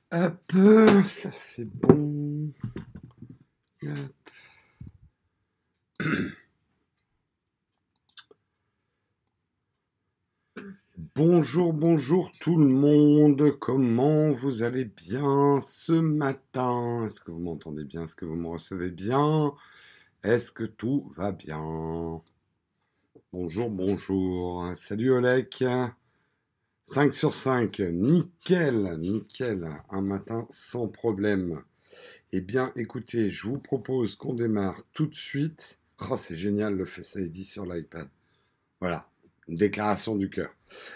Hop, ça c'est bon. Hop. Bonjour, bonjour tout le monde. Comment vous allez bien ce matin? Est-ce que vous m'entendez bien? Est-ce que vous me recevez bien? Est-ce que tout va bien? Bonjour, bonjour. Salut Olek. 5 sur 5. Nickel, nickel. Un matin sans problème. Eh bien, écoutez, je vous propose qu'on démarre tout de suite. Oh, c'est génial le Face ID sur l'iPad. Voilà, une déclaration du cœur.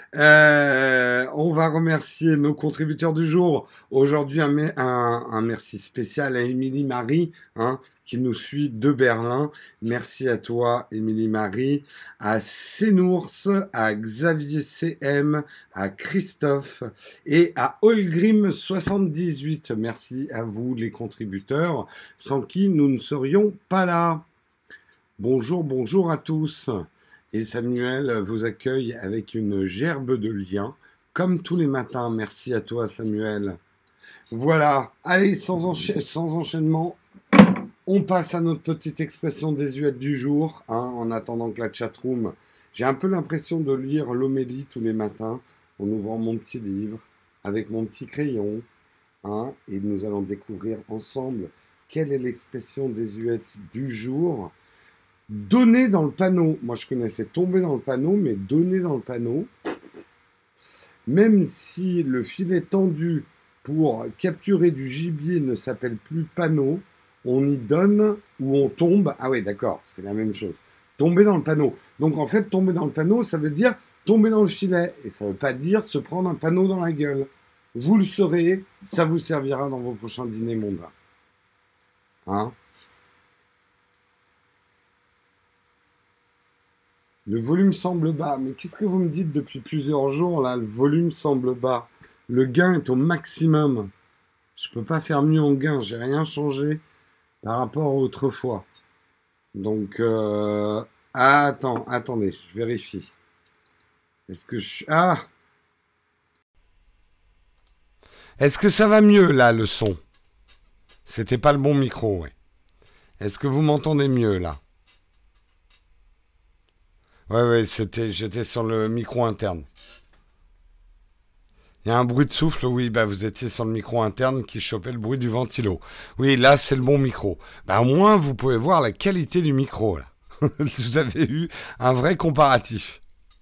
On va remercier nos contributeurs du jour. Aujourd'hui, un merci spécial à Émilie Marie, hein, qui nous suit de Berlin. Merci à toi, Émilie Marie, à Sénours, à Xavier CM, à Christophe et à Olgrim78. Merci à vous, les contributeurs, sans qui nous ne serions pas là. Bonjour, bonjour à tous. Et Samuel vous accueille avec une gerbe de liens, comme tous les matins. Merci à toi, Samuel. Voilà. Allez, sans enchaînement, on passe à notre petite expression désuète du jour, hein, en attendant que la chatroom. J'ai un peu l'impression de lire l'homélie tous les matins en ouvrant mon petit livre avec mon petit crayon, hein, et nous allons découvrir ensemble quelle est l'expression désuète du jour. Donner dans le panneau. Moi, je connaissais tomber dans le panneau, mais donner dans le panneau, même si le filet tendu pour capturer du gibier ne s'appelle plus panneau, on y donne ou on tombe. Ah oui, d'accord, c'est la même chose. Tomber dans le panneau. Donc, en fait, tomber dans le panneau, ça veut dire tomber dans le filet. Et ça ne veut pas dire se prendre un panneau dans la gueule. Vous le saurez, ça vous servira dans vos prochains dîners mondains. Hein ? Le volume semble bas. Mais qu'est-ce que vous me dites depuis plusieurs jours là? Le volume semble bas. Le gain est au maximum. Je ne peux pas faire mieux en gain. J'ai rien changé par rapport à autrefois. Donc, attendez, je vérifie. Est-ce que je... Ah! Est-ce que ça va mieux là, le son? C'était pas le bon micro, ouais. Est-ce que vous m'entendez mieux là? Ouais, j'étais sur le micro interne. Il y a un bruit de souffle, oui, bah vous étiez sur le micro interne qui chopait le bruit du ventilo. Oui, là, c'est le bon micro. Bah au moins, vous pouvez voir la qualité du micro, là. Vous avez eu un vrai comparatif.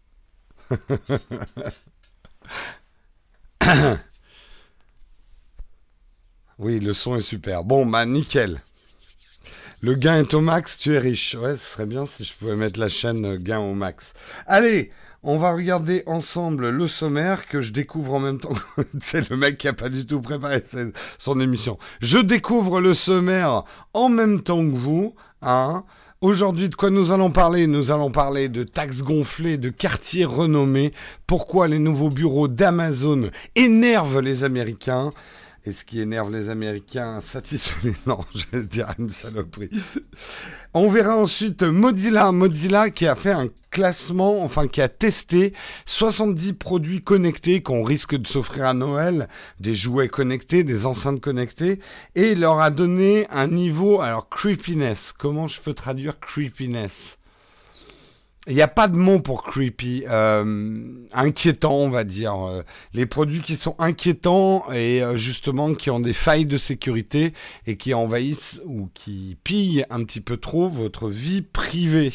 Oui, le son est super. Bon, bah nickel. Le gain est au max, tu es riche. Ouais, ce serait bien si je pouvais mettre la chaîne gain au max. Allez, on va regarder ensemble le sommaire que je découvre en même temps. C'est le mec qui a pas du tout préparé son émission. Je découvre le sommaire en même temps que vous, hein. Aujourd'hui, de quoi nous allons parler? Nous allons parler de taxes gonflées, de quartiers renommés, pourquoi les nouveaux bureaux d'Amazon énervent les Américains. Et ce qui énerve les Américains satisfait... Non, je vais dire une saloperie. On verra ensuite Mozilla qui a fait un classement, enfin qui a testé 70 produits connectés qu'on risque de s'offrir à Noël, des jouets connectés, des enceintes connectées, et il leur a donné un niveau, alors creepiness, comment je peux traduire creepiness ? Il n'y a pas de mot pour creepy, inquiétant on va dire. Les produits qui sont inquiétants et justement qui ont des failles de sécurité et qui envahissent ou qui pillent un petit peu trop votre vie privée.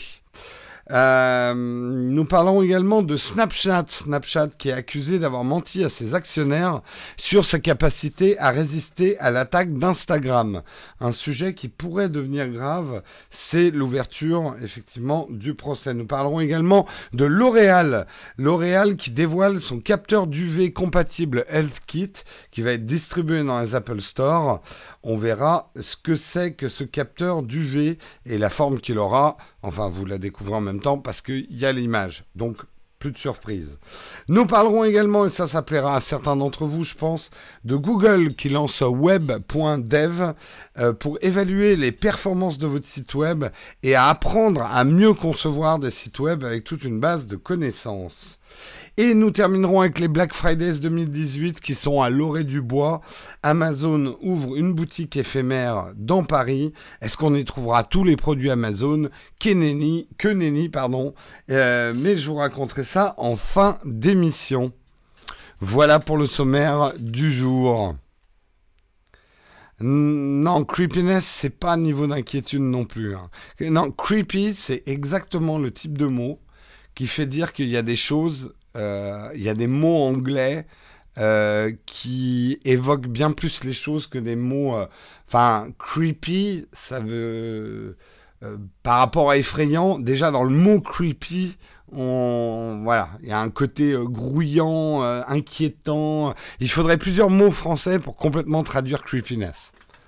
Nous parlons également de Snapchat qui est accusé d'avoir menti à ses actionnaires sur sa capacité à résister à l'attaque d'Instagram. Un sujet qui pourrait devenir grave, c'est l'ouverture effectivement du procès. Nous parlerons également de L'Oréal qui dévoile son capteur d'UV compatible HealthKit qui va être distribué dans les Apple Store. On verra ce que c'est que ce capteur d'UV et la forme qu'il aura. Enfin, vous la découvrez en même temps parce qu'il y a l'image. Donc, plus de surprise. Nous parlerons également, et ça plaira à certains d'entre vous, je pense, de Google qui lance web.dev pour évaluer les performances de votre site web et à apprendre à mieux concevoir des sites web avec toute une base de connaissances. Et nous terminerons avec les Black Fridays 2018 qui sont à Lorée-du-Bois. Amazon ouvre une boutique éphémère dans Paris. Est-ce qu'on y trouvera tous les produits Amazon? Que nenni, pardon. Mais je vous raconterai ça en fin d'émission. Voilà pour le sommaire du jour. Non, creepiness, c'est pas niveau d'inquiétude non plus. Hein. Non, creepy, c'est exactement le type de mot qui fait dire qu'il y a des choses, il y a des mots anglais qui évoquent bien plus les choses que des mots... Enfin, creepy, ça veut... par rapport à effrayant, déjà dans le mot creepy, voilà, il y a un côté grouillant, inquiétant. Il faudrait plusieurs mots français pour complètement traduire creepiness.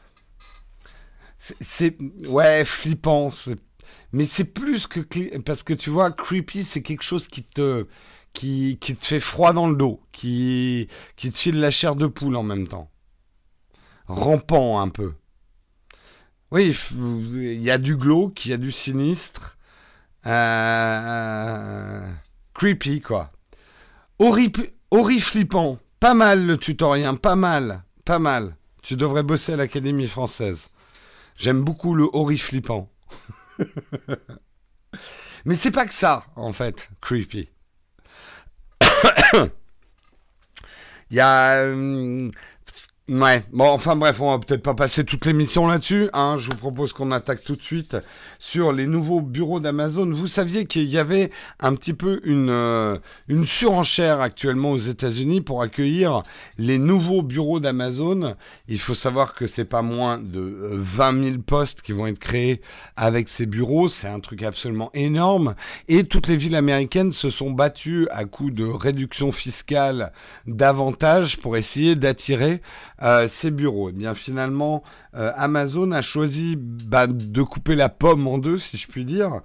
Ouais, flippant. Mais c'est plus que... Parce que tu vois, creepy, c'est quelque chose qui te fait froid dans le dos, qui te file la chair de poule en même temps. Rampant un peu. Oui, il y a du glauque, il y a du sinistre. Creepy, quoi. Horriflippant. Pas mal le tutorien, pas mal. Tu devrais bosser à l'Académie française. J'aime beaucoup le horriflippant. Mais c'est pas que ça, en fait, creepy. Il y a... ouais, bon, enfin bref, on va peut-être pas passer toute l'émission là-dessus, hein. Je vous propose qu'on attaque tout de suite sur les nouveaux bureaux d'Amazon. Vous saviez qu'il y avait un petit peu une surenchère actuellement aux États-Unis pour accueillir les nouveaux bureaux d'Amazon. Il faut savoir que c'est pas moins de 20 000 postes qui vont être créés avec ces bureaux. C'est un truc absolument énorme. Et toutes les villes américaines se sont battues à coups de réduction fiscale davantage pour essayer d'attirer ces bureaux. Et bien finalement, Amazon a choisi de couper la pomme en deux, si je puis dire,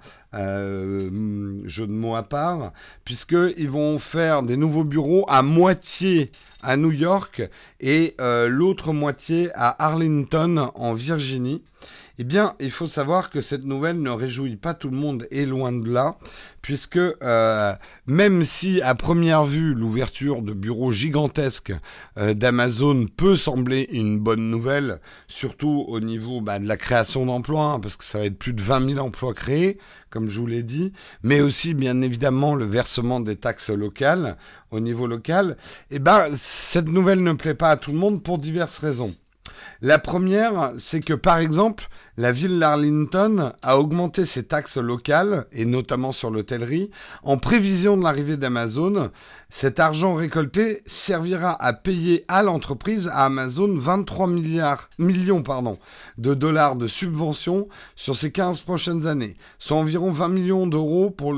jeu de mots à part, puisqu'ils vont faire des nouveaux bureaux à moitié à New York et l'autre moitié à Arlington, en Virginie. Eh bien, il faut savoir que cette nouvelle ne réjouit pas tout le monde, et loin de là, puisque même si à première vue l'ouverture de bureaux gigantesques d'Amazon peut sembler une bonne nouvelle, surtout au niveau de la création d'emplois, hein, parce que ça va être plus de 20 000 emplois créés, comme je vous l'ai dit, mais aussi bien évidemment le versement des taxes locales au niveau local, eh ben, cette nouvelle ne plaît pas à tout le monde pour diverses raisons. La première, c'est que par exemple, la ville d'Arlington a augmenté ses taxes locales, et notamment sur l'hôtellerie, en prévision de l'arrivée d'Amazon. Cet argent récolté servira à payer à l'entreprise, à Amazon, 23 millions de dollars de subventions sur ces 15 prochaines années, soit environ 20 millions d'euros pour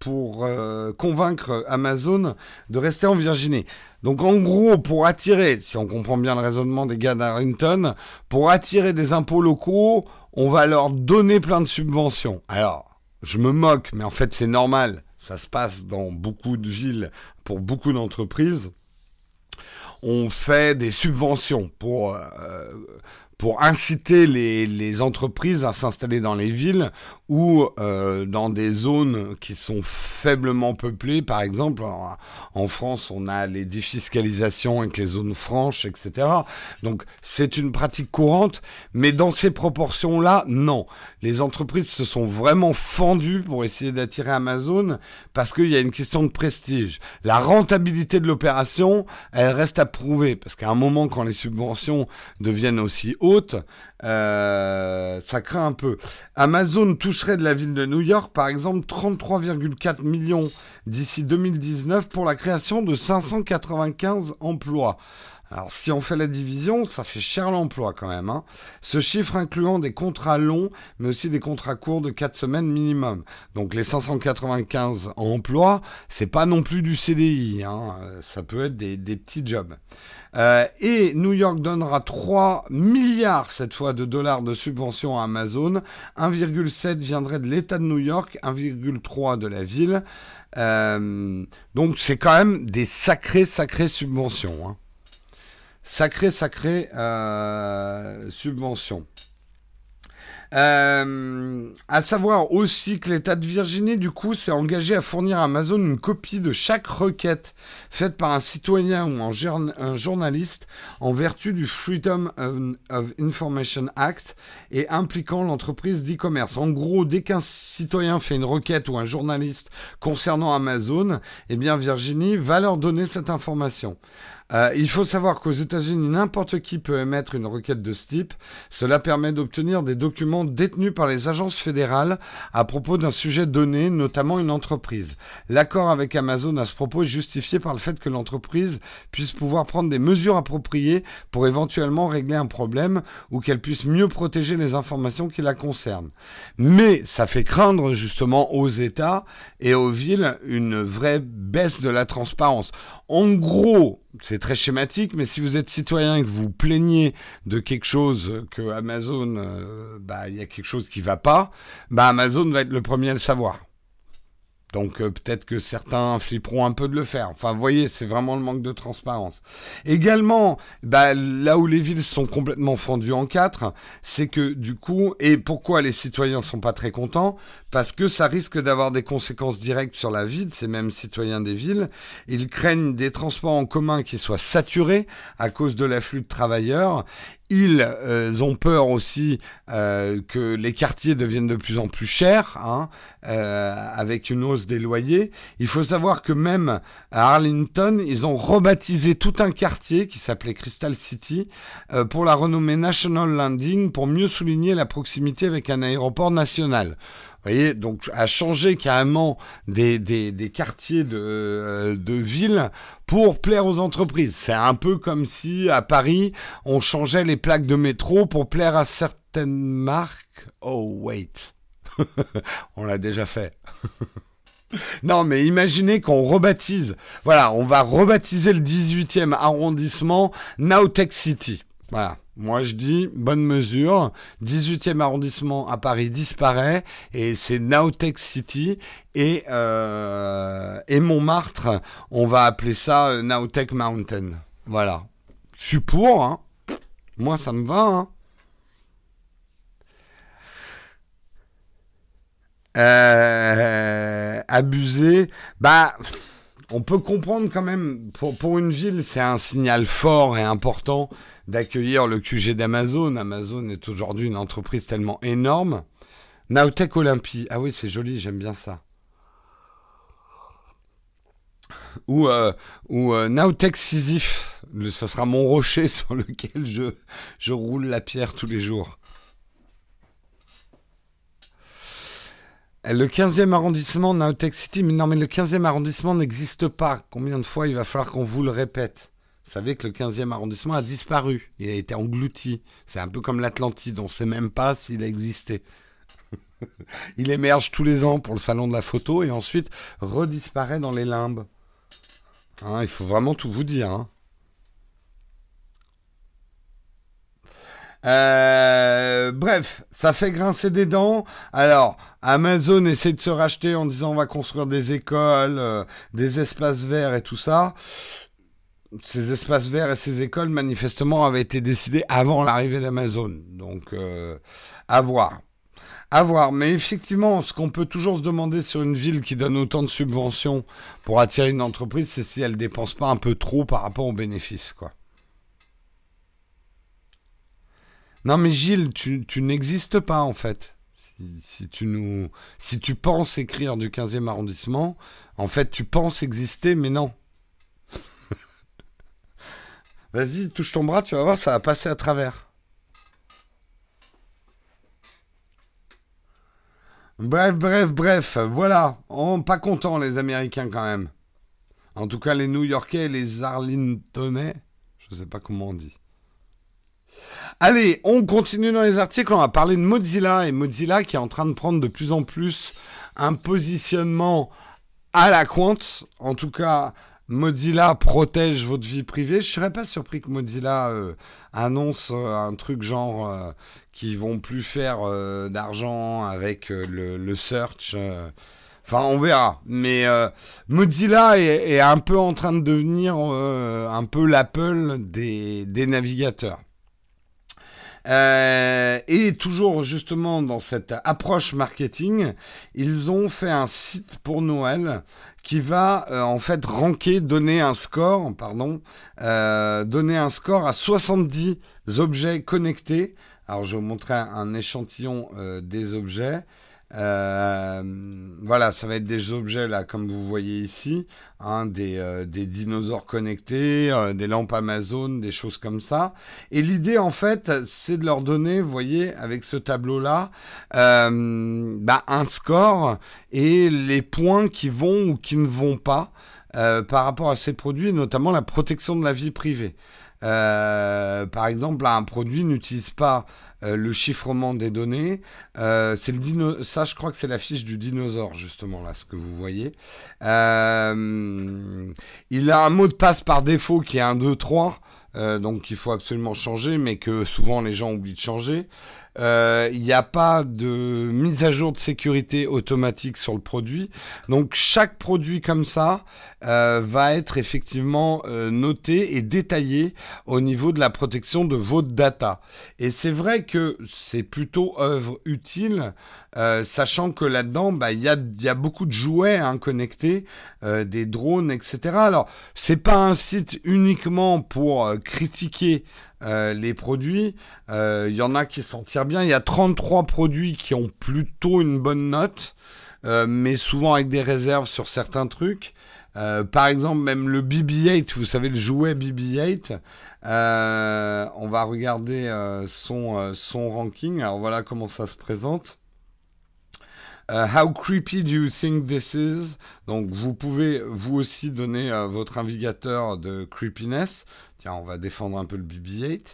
convaincre Amazon de rester en Virginie. Donc en gros, pour attirer, si on comprend bien le raisonnement des gars d'Arlington, pour attirer des impôts locaux, on va leur donner plein de subventions. Alors, je me moque, mais en fait c'est normal. Ça se passe dans beaucoup de villes, pour beaucoup d'entreprises. On fait des subventions pour inciter les entreprises à s'installer dans les villes ou dans des zones qui sont faiblement peuplées. Par exemple, en France, on a les défiscalisations avec les zones franches, etc. Donc, c'est une pratique courante, mais dans ces proportions-là, non. Les entreprises se sont vraiment fendues pour essayer d'attirer Amazon parce qu'il y a une question de prestige. La rentabilité de l'opération, elle reste à prouver parce qu'à un moment, quand les subventions deviennent aussi hautes, ça craint un peu. Amazon toucherait de la ville de New York, par exemple, 33,4 millions d'ici 2019 pour la création de 595 emplois. Alors, si on fait la division, ça fait cher l'emploi quand même, hein. Ce chiffre incluant des contrats longs, mais aussi des contrats courts de 4 semaines minimum. Donc, les 595 emplois, c'est pas non plus du CDI, hein. Ça peut être des petits jobs. Et New York donnera 3 milliards cette fois de dollars de subventions à Amazon. 1,7 viendrait de l'État de New York, 1,3 de la ville. Donc, c'est quand même des sacrées subventions, hein. Sacrée subvention. À savoir aussi que l'État de Virginie, du coup, s'est engagé à fournir à Amazon une copie de chaque requête faite par un citoyen ou un journaliste en vertu du Freedom of Information Act et impliquant l'entreprise d'e-commerce. En gros, dès qu'un citoyen fait une requête ou un journaliste concernant Amazon, eh bien Virginie va leur donner cette information. Il faut savoir qu'aux États-Unis, n'importe qui peut émettre une requête de ce type. Cela permet d'obtenir des documents détenus par les agences fédérales à propos d'un sujet donné, notamment une entreprise. L'accord avec Amazon à ce propos est justifié par le fait que l'entreprise puisse pouvoir prendre des mesures appropriées pour éventuellement régler un problème ou qu'elle puisse mieux protéger les informations qui la concernent. Mais ça fait craindre justement aux États et aux villes une vraie baisse de la transparence. En gros, c'est très schématique, mais si vous êtes citoyen et que vous plaignez de quelque chose que Amazon, il y a quelque chose qui va pas, Amazon va être le premier à le savoir. Donc peut-être que certains flipperont un peu de le faire. Enfin, vous voyez, c'est vraiment le manque de transparence. Également, là où les villes sont complètement fendues en quatre, c'est que du coup, et pourquoi les citoyens sont pas très contents? Parce que ça risque d'avoir des conséquences directes sur la vie de ces mêmes citoyens des villes. Ils craignent des transports en commun qui soient saturés à cause de l'afflux de travailleurs. Ils ont peur aussi que les quartiers deviennent de plus en plus chers, avec une hausse des loyers. Il faut savoir que même à Arlington, ils ont rebaptisé tout un quartier qui s'appelait Crystal City pour la renommer National Landing pour mieux souligner la proximité avec un aéroport national. Vous voyez, donc à changer carrément des quartiers de ville pour plaire aux entreprises. C'est un peu comme si à Paris, on changeait les plaques de métro pour plaire à certaines marques. Oh, wait. On l'a déjà fait. Non, mais imaginez qu'on rebaptise. Voilà, on va rebaptiser le 18e arrondissement Nowtech City. Voilà. Moi, je dis, bonne mesure, 18e arrondissement à Paris disparaît, et c'est Nowtech City, et Montmartre, on va appeler ça Nowtech Mountain. Voilà. Je suis pour, hein. Moi, ça me va, hein. Abusé, on peut comprendre quand même, pour une ville, c'est un signal fort et important d'accueillir le QG d'Amazon. Amazon est aujourd'hui une entreprise tellement énorme. Nowtech Olympie, ah oui, c'est joli, j'aime bien ça. Ou Nowtech Sisyphe, ça sera mon rocher sur lequel je roule la pierre tous les jours. Le 15e arrondissement, Nowtech City, mais non, mais le 15e arrondissement n'existe pas. Combien de fois il va falloir qu'on vous le répète? Vous savez que le 15e arrondissement a disparu. Il a été englouti. C'est un peu comme l'Atlantide. On ne sait même pas s'il a existé. Il émerge tous les ans pour le salon de la photo et ensuite redisparaît dans les limbes. Il faut vraiment tout vous dire, hein. Bref, ça fait grincer des dents. Alors, Amazon essaie de se racheter en disant on va construire des écoles, des espaces verts et tout ça. Ces espaces verts et ces écoles, manifestement, avaient été décidés avant l'arrivée d'Amazon. Donc, à voir. À voir. Mais effectivement, ce qu'on peut toujours se demander sur une ville qui donne autant de subventions pour attirer une entreprise, c'est si elle dépense pas un peu trop par rapport aux bénéfices, quoi. Non mais Gilles, tu n'existes pas en fait. Si tu penses écrire du 15e arrondissement, en fait tu penses exister mais non. Vas-y, touche ton bras, tu vas voir, ça va passer à travers. Bref, voilà. Pas contents les Américains quand même. En tout cas les New-Yorkais et les Arlingtonais, je sais pas comment on dit. Allez, on continue dans les articles, on va parler de Mozilla, et Mozilla qui est en train de prendre de plus en plus un positionnement à la compte. En tout cas, Mozilla protège votre vie privée. Je ne serais pas surpris que Mozilla annonce un truc genre qu'ils vont plus faire d'argent avec le search. Enfin, on verra. Mais Mozilla est un peu en train de devenir un peu l'Apple des navigateurs. Et toujours justement dans cette approche marketing, ils ont fait un site pour Noël qui va en fait donner un score à 70 objets connectés. Alors je vais vous montrer un échantillon des objets. Voilà, ça va être des objets là, comme vous voyez ici, hein, des dinosaures connectés, des lampes Amazon, des choses comme ça. Et l'idée, en fait, c'est de leur donner, vous voyez, avec ce tableau-là, un score et les points qui vont ou qui ne vont pas par rapport à ces produits, notamment la protection de la vie privée. Par exemple, là, un produit n'utilise pas le chiffrement des données. Ça, je crois que c'est la fiche du dinosaure, justement, là, ce que vous voyez. Il a un mot de passe par défaut qui est 1, 2, 3. Donc il faut absolument changer, mais que souvent les gens oublient de changer. Il n'y a pas de mise à jour de sécurité automatique sur le produit. Donc chaque produit comme ça va être effectivement noté et détaillé au niveau de la protection de votre data. Et c'est vrai que c'est plutôt œuvre utile, sachant que là-dedans, y a beaucoup de jouets connectés, des drones, etc. Alors, c'est pas un site uniquement pour critiquer les produits. Il y en a qui s'en tirent bien. Il y a 33 produits qui ont plutôt une bonne note, mais souvent avec des réserves sur certains trucs. Par exemple, même le BB-8, vous savez, le jouet BB-8, on va regarder son ranking. Alors voilà comment ça se présente. How creepy do you think this is? Donc vous pouvez vous aussi donner votre indicateur de creepiness. Tiens, on va défendre un peu le BB-8.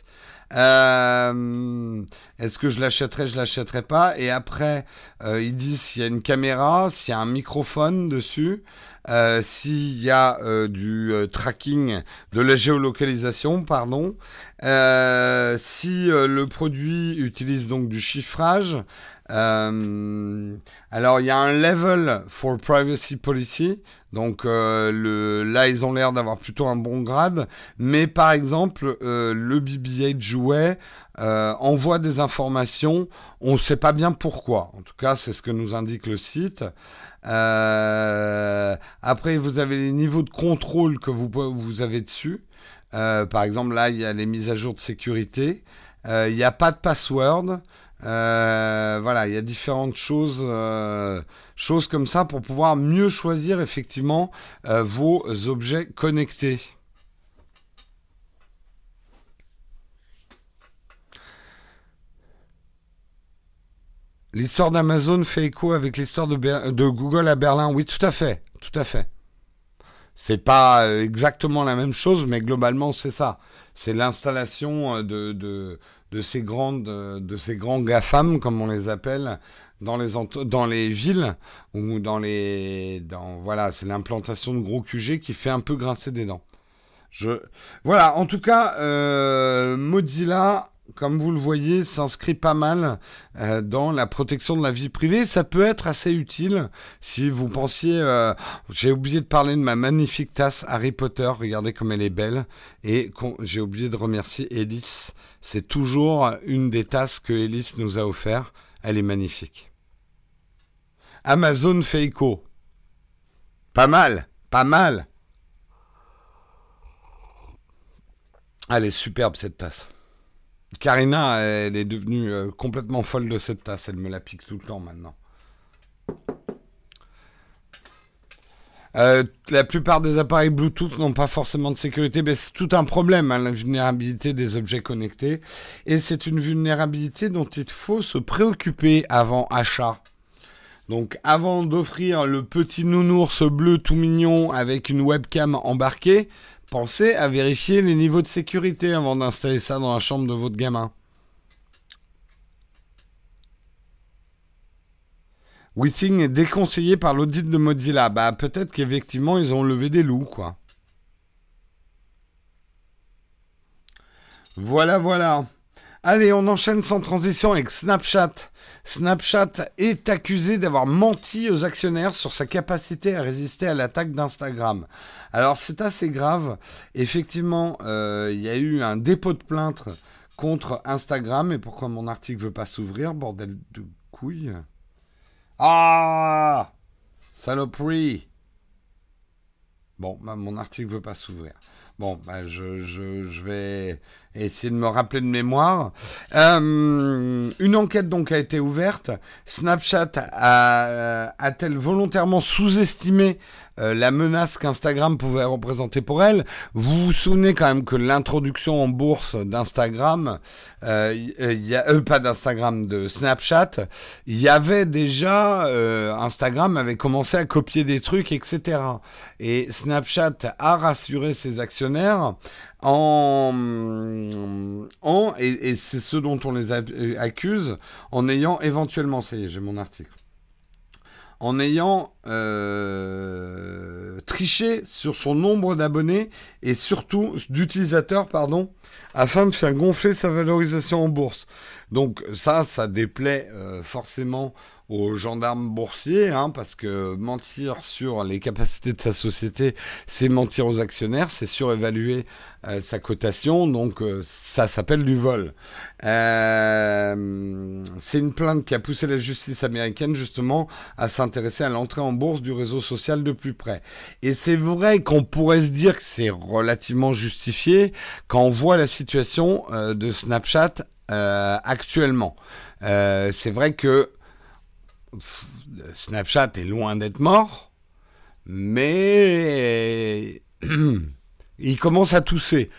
Est-ce que je l'achèterai? Je l'achèterai pas. Et après, ils disent s'il y a une caméra, s'il y a un microphone dessus, s'il y a du tracking, de la géolocalisation, pardon. Si le produit utilise donc du chiffrage. Alors il y a un level for privacy policy, donc là ils ont l'air d'avoir plutôt un bon grade, mais par exemple le BB-8 jouet envoie des informations, on ne sait pas bien pourquoi, en tout cas c'est ce que nous indique le site. Après vous avez les niveaux de contrôle que vous avez dessus, par exemple là il y a les mises à jour de sécurité, il n'y a pas de password. Voilà, il y a différentes choses comme ça pour pouvoir mieux choisir effectivement vos objets connectés. L'histoire d'Amazon fait écho avec l'histoire de Google à Berlin. Oui, tout à fait, tout à fait. C'est pas exactement la même chose, mais globalement c'est ça. C'est l'installation de ces grands GAFAM, comme on les appelle, dans les villes ou voilà, c'est l'implantation de gros QG qui fait un peu grincer des dents. Voilà, en tout cas, Mozilla, comme vous le voyez, s'inscrit pas mal dans la protection de la vie privée. Ça peut être assez utile si vous pensiez... j'ai oublié de parler de ma magnifique tasse Harry Potter. Regardez comme elle est belle. Et j'ai oublié de remercier Ellis. C'est toujours une des tasses que Ellis nous a offert. Elle est magnifique. Amazon fait écho. Pas mal, pas mal. Elle est superbe cette tasse. Karina, elle est devenue complètement folle de cette tasse. Elle me la pique tout le temps maintenant. La plupart des appareils Bluetooth n'ont pas forcément de sécurité. Mais c'est tout un problème, la vulnérabilité des objets connectés. Et c'est une vulnérabilité dont il faut se préoccuper avant achat. Donc avant d'offrir le petit nounours bleu tout mignon avec une webcam embarquée, pensez à vérifier les niveaux de sécurité avant d'installer ça dans la chambre de votre gamin. WeThing est déconseillé par l'audit de Mozilla. Bah peut-être qu'effectivement ils ont levé des loups, quoi. Voilà, voilà. Allez, on enchaîne sans transition avec Snapchat. Snapchat est accusé d'avoir menti aux actionnaires sur sa capacité à résister à l'attaque d'Instagram. Alors c'est assez grave. Effectivement, il y a eu un dépôt de plainte contre Instagram. Et pourquoi mon article veut pas s'ouvrir, bordel de couilles. Ah, saloperie. Bon, bah, mon article veut pas s'ouvrir. Bon, bah, je vais essayer de me rappeler de mémoire. Une enquête donc a été ouverte. Snapchat a-t-elle volontairement sous-estimé la menace qu'Instagram pouvait représenter pour elle? Vous vous souvenez quand même que l'introduction en bourse d'Instagram, pas d'Instagram, de Snapchat, il y avait déjà, Instagram avait commencé à copier des trucs, etc. Et Snapchat a rassuré ses actionnaires et c'est ce dont on les accuse, en ayant éventuellement, ça y est, j'ai mon article, en ayant triché sur son nombre d'abonnés et surtout d'utilisateurs, afin de faire gonfler sa valorisation en bourse. Donc ça déplaît forcément aux gendarmes boursiers, parce que mentir sur les capacités de sa société, c'est mentir aux actionnaires, c'est surévaluer sa cotation, donc ça s'appelle du vol. C'est une plainte qui a poussé la justice américaine justement à s'intéresser à l'entrée en bourse du réseau social de plus près. Et c'est vrai qu'on pourrait se dire que c'est relativement justifié quand on voit la situation de Snapchat actuellement. C'est vrai que Snapchat est loin d'être mort, mais il commence à tousser.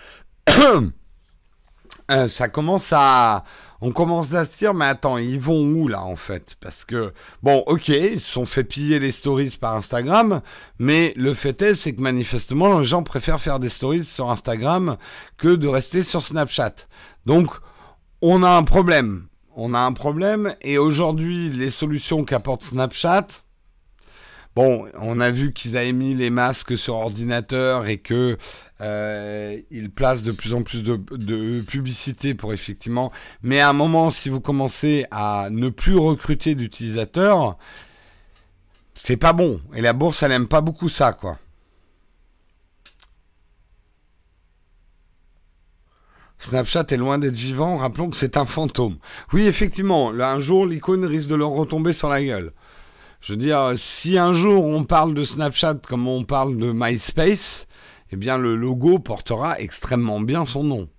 On commence à se dire, mais attends, ils vont où là en fait? Parce que, bon, ok, ils se sont fait piller les stories par Instagram, mais le fait est, c'est que manifestement, les gens préfèrent faire des stories sur Instagram que de rester sur Snapchat. Donc, on a un problème. Et aujourd'hui, les solutions qu'apporte Snapchat, bon, on a vu qu'ils avaient mis les masques sur ordinateur et que ils placent de plus en plus de publicité pour effectivement. Mais à un moment, si vous commencez à ne plus recruter d'utilisateurs, c'est pas bon. Et la bourse, elle aime pas beaucoup ça, quoi. Snapchat est loin d'être vivant, rappelons que c'est un fantôme. Oui, effectivement, là, un jour, l'icône risque de leur retomber sur la gueule. Je veux dire, si un jour on parle de Snapchat comme on parle de MySpace, eh bien le logo portera extrêmement bien son nom.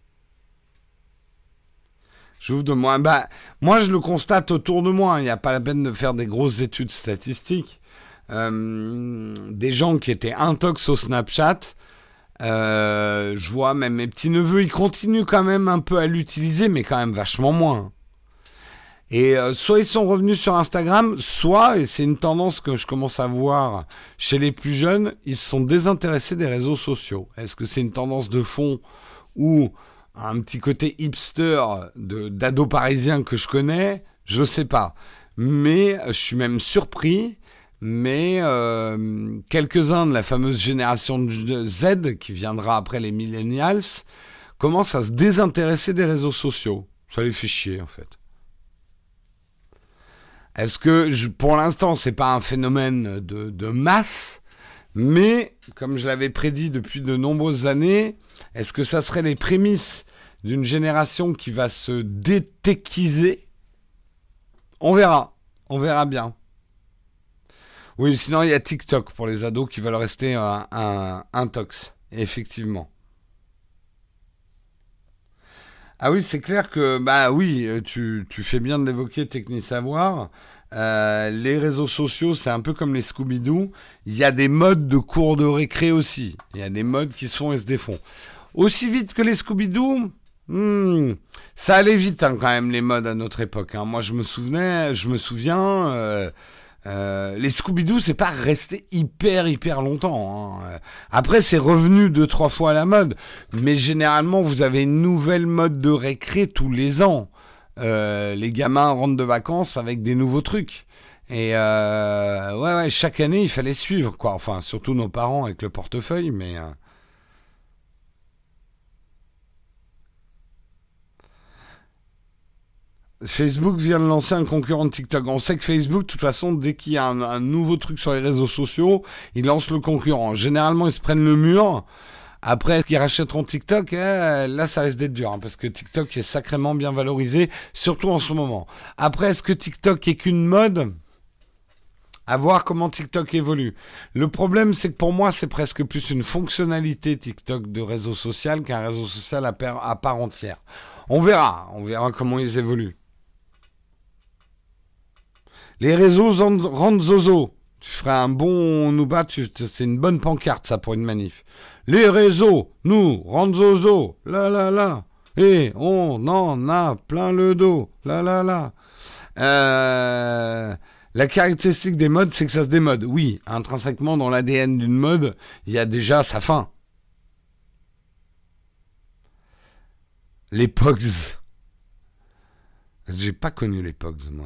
Moi je le constate autour de moi, il n'y a pas la peine de faire des grosses études statistiques. Des gens qui étaient intox au Snapchat, je vois même mes petits-neveux, ils continuent quand même un peu à l'utiliser, mais quand même vachement moins. Et soit ils sont revenus sur Instagram, soit, et c'est une tendance que je commence à voir chez les plus jeunes, ils se sont désintéressés des réseaux sociaux. Est-ce que c'est une tendance de fond ou un petit côté hipster d'ado parisien que je connais? Je sais pas. Mais je suis même surpris. Mais quelques-uns de la fameuse génération de Z, qui viendra après les millennials, commencent à se désintéresser des réseaux sociaux. Ça les fait chier, en fait. Est-ce que, pour l'instant, c'est pas un phénomène de masse, mais, comme je l'avais prédit depuis de nombreuses années, est-ce que ça serait les prémices d'une génération qui va se détéchiser? On verra bien. Oui, sinon il y a TikTok pour les ados qui veulent rester un tox, effectivement. Ah oui, c'est clair que, tu fais bien de l'évoquer, Technisavoir. Les réseaux sociaux, c'est un peu comme les Scooby-Doo. Il y a des modes de cours de récré aussi. Il y a des modes qui se font et se défont. Aussi vite que les Scooby-Doo, ça allait vite quand même les modes à notre époque. Moi, je me souviens... les Scooby-Doo, c'est pas resté hyper longtemps. Après, c'est revenu 2-3 fois à la mode, mais généralement, vous avez une nouvelle mode de récré tous les ans. Les gamins rentrent de vacances avec des nouveaux trucs. Et chaque année, il fallait suivre, quoi. Enfin, surtout nos parents avec le portefeuille, mais... Facebook vient de lancer un concurrent de TikTok. On sait que Facebook, de toute façon, dès qu'il y a un nouveau truc sur les réseaux sociaux, il lance le concurrent. Généralement, ils se prennent le mur. Après, est-ce qu'ils rachèteront TikTok? Là, ça risque d'être dur, hein, parce que TikTok est sacrément bien valorisé, surtout en ce moment. Après, est-ce que TikTok est qu'une mode? À voir comment TikTok évolue. Le problème, c'est que pour moi, c'est presque plus une fonctionnalité TikTok de réseau social qu'un réseau social à part entière. On verra comment ils évoluent. Les réseaux rendent zozo. Tu ferais un bon Nouba, c'est une bonne pancarte ça pour une manif. Les réseaux nous rendent zozo, la la la. Et on en a plein le dos, la la la. La caractéristique des modes, c'est que ça se démode. Oui, intrinsèquement, dans l'ADN d'une mode, il y a déjà sa fin. Les Pogs. J'ai pas connu les Pogs, moi.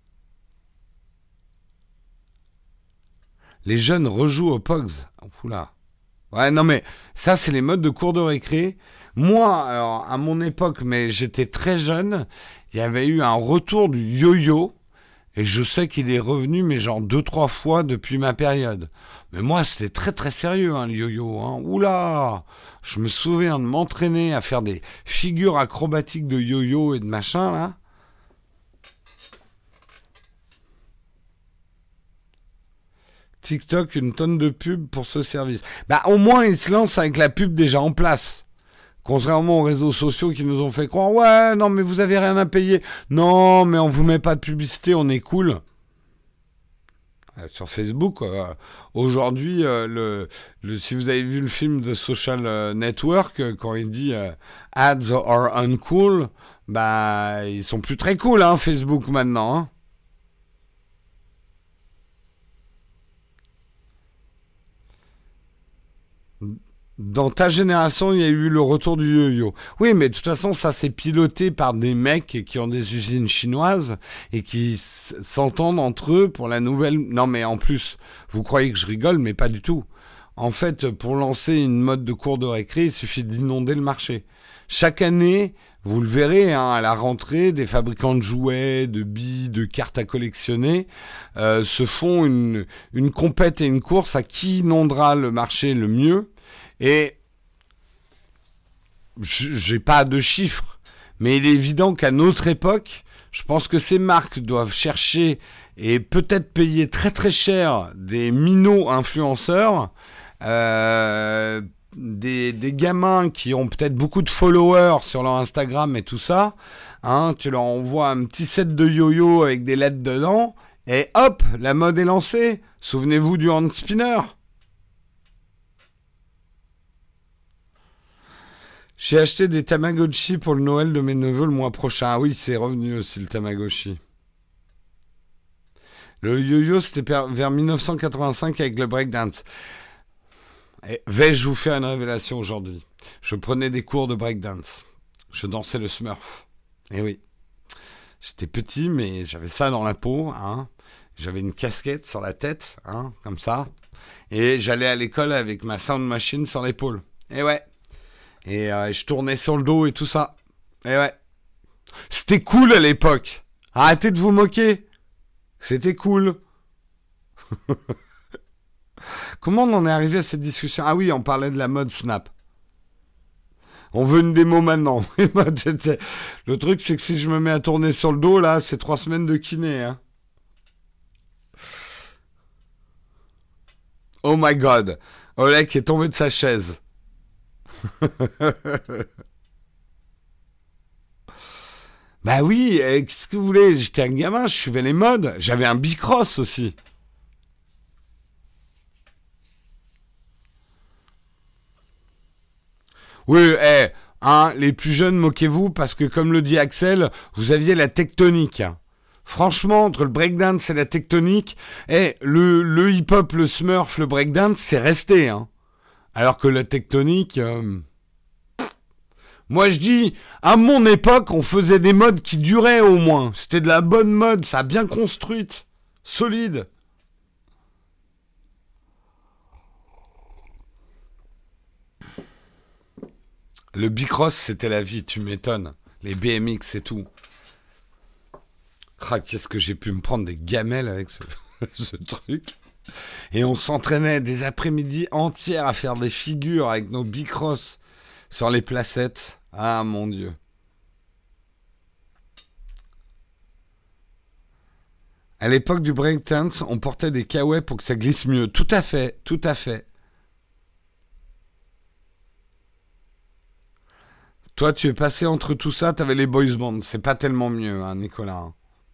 Les jeunes rejouent aux Pogs. Oula. Ouais, non mais, ça, c'est les modes de cours de récré. Moi, alors, à mon époque, mais j'étais très jeune, il y avait eu un retour du yo-yo. Et je sais qu'il est revenu, mais genre 2-3 fois depuis ma période. Mais moi, c'était très très sérieux, hein, le yo-yo. Hein. Oula! Je me souviens de m'entraîner à faire des figures acrobatiques de yo-yo et de machin, là. TikTok, une tonne de pubs pour ce service. Bah, au moins, ils se lancent avec la pub déjà en place. Contrairement aux réseaux sociaux qui nous ont fait croire, ouais, non, mais vous avez rien à payer. Non, mais on vous met pas de publicité, on est cool. Sur Facebook, aujourd'hui, si vous avez vu le film de Social Network, quand il dit ads are uncool, bah, ils sont plus très cool, hein, Facebook maintenant. Hein. Dans ta génération, il y a eu le retour du yo-yo. Oui, mais de toute façon, ça c'est piloté par des mecs qui ont des usines chinoises et qui s'entendent entre eux pour la nouvelle... Non, mais en plus, vous croyez que je rigole, mais pas du tout. En fait, pour lancer une mode de cours de récré, il suffit d'inonder le marché. Chaque année, vous le verrez, hein, à la rentrée, des fabricants de jouets, de billes, de cartes à collectionner se font une compète et une course à qui inondera le marché le mieux. Et j'ai pas de chiffres, mais il est évident qu'à notre époque, je pense que ces marques doivent chercher et peut-être payer très très cher des minots influenceurs, des gamins qui ont peut-être beaucoup de followers sur leur Instagram et tout ça. Hein, tu leur envoies un petit set de yo-yo avec des lettres dedans, et hop, la mode est lancée. Souvenez-vous du hand spinner. J'ai acheté des Tamagotchi pour le Noël de mes neveux le mois prochain. Ah oui, c'est revenu aussi le Tamagotchi. Le yo-yo, c'était vers 1985 avec le breakdance. Vais-je vous faire une révélation aujourd'hui? Je prenais des cours de breakdance. Je dansais le Smurf. Eh oui. J'étais petit, mais j'avais ça dans la peau. Hein. J'avais une casquette sur la tête, hein, comme ça. Et j'allais à l'école avec ma sound machine sur l'épaule. Eh ouais. Et je tournais sur le dos et tout ça. Et ouais. C'était cool à l'époque. Arrêtez de vous moquer. C'était cool. Comment on en est arrivé à cette discussion? Ah oui, on parlait de la mode Snap. On veut une démo maintenant. Le truc, c'est que si je me mets à tourner sur le dos, là, c'est 3 semaines de kiné. Hein. Oh my god. Oleg est tombé de sa chaise. Bah oui, qu'est-ce que vous voulez? J'étais un gamin, je suivais les modes. J'avais un bicross aussi. Oui, les plus jeunes, moquez-vous, parce que comme le dit Axel, vous aviez la tectonique. Franchement, entre le breakdance et la tectonique, le hip-hop, le smurf, le breakdance, c'est resté. Hein. Alors que la tectonique... Moi, je dis, à mon époque, on faisait des modes qui duraient au moins. C'était de la bonne mode, ça a bien construite, solide. Le bicross, c'était la vie, tu m'étonnes. Les BMX et tout. Ah, qu'est-ce que j'ai pu me prendre des gamelles avec ce truc. Et on s'entraînait des après-midi entières à faire des figures avec nos bicross sur les placettes. Ah mon Dieu. À l'époque du breakdance, on portait des kawaii pour que ça glisse mieux. Tout à fait, tout à fait. Toi, tu es passé entre tout ça, t'avais les boys bands. C'est pas tellement mieux, hein, Nicolas.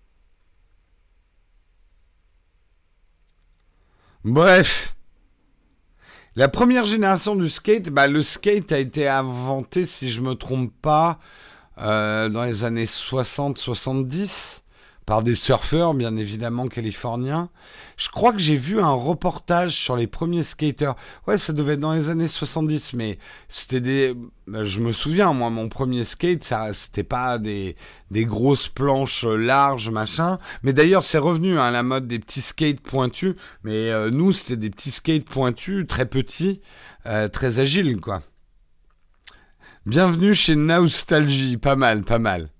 Bref. La première génération du skate, bah, le skate a été inventé, si je me trompe pas, dans les années 60-70, par des surfeurs, bien évidemment, californiens. Je crois que j'ai vu un reportage sur les premiers skaters. Ouais, ça devait être dans les années 70, mais c'était des... Je me souviens, moi, mon premier skate, ça, c'était pas des grosses planches larges, machin. Mais d'ailleurs, c'est revenu, hein, la mode des petits skates pointus. Mais nous, c'était des petits skates pointus, très petits, très agiles, quoi. Bienvenue chez Nostalgie, pas mal, pas mal.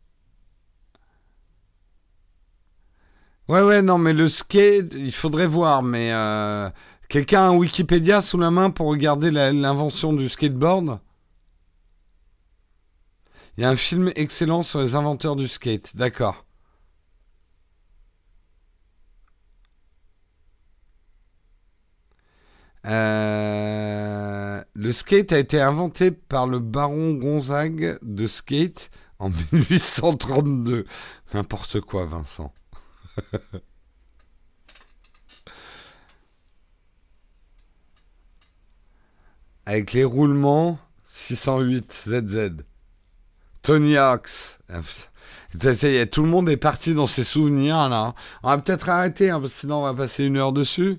Ouais, ouais, non, mais le skate, il faudrait voir, mais quelqu'un a un Wikipédia sous la main pour regarder l'invention du skateboard. Il y a un film excellent sur les inventeurs du skate, d'accord. Le skate a été inventé par le baron Gonzague de Skate en 1832. N'importe quoi, Vincent. Avec les roulements 608 ZZ. Tony Hawks. Ça y est, tout le monde est parti dans ses souvenirs là. On va peut-être arrêter, hein, parce que sinon on va passer une heure dessus.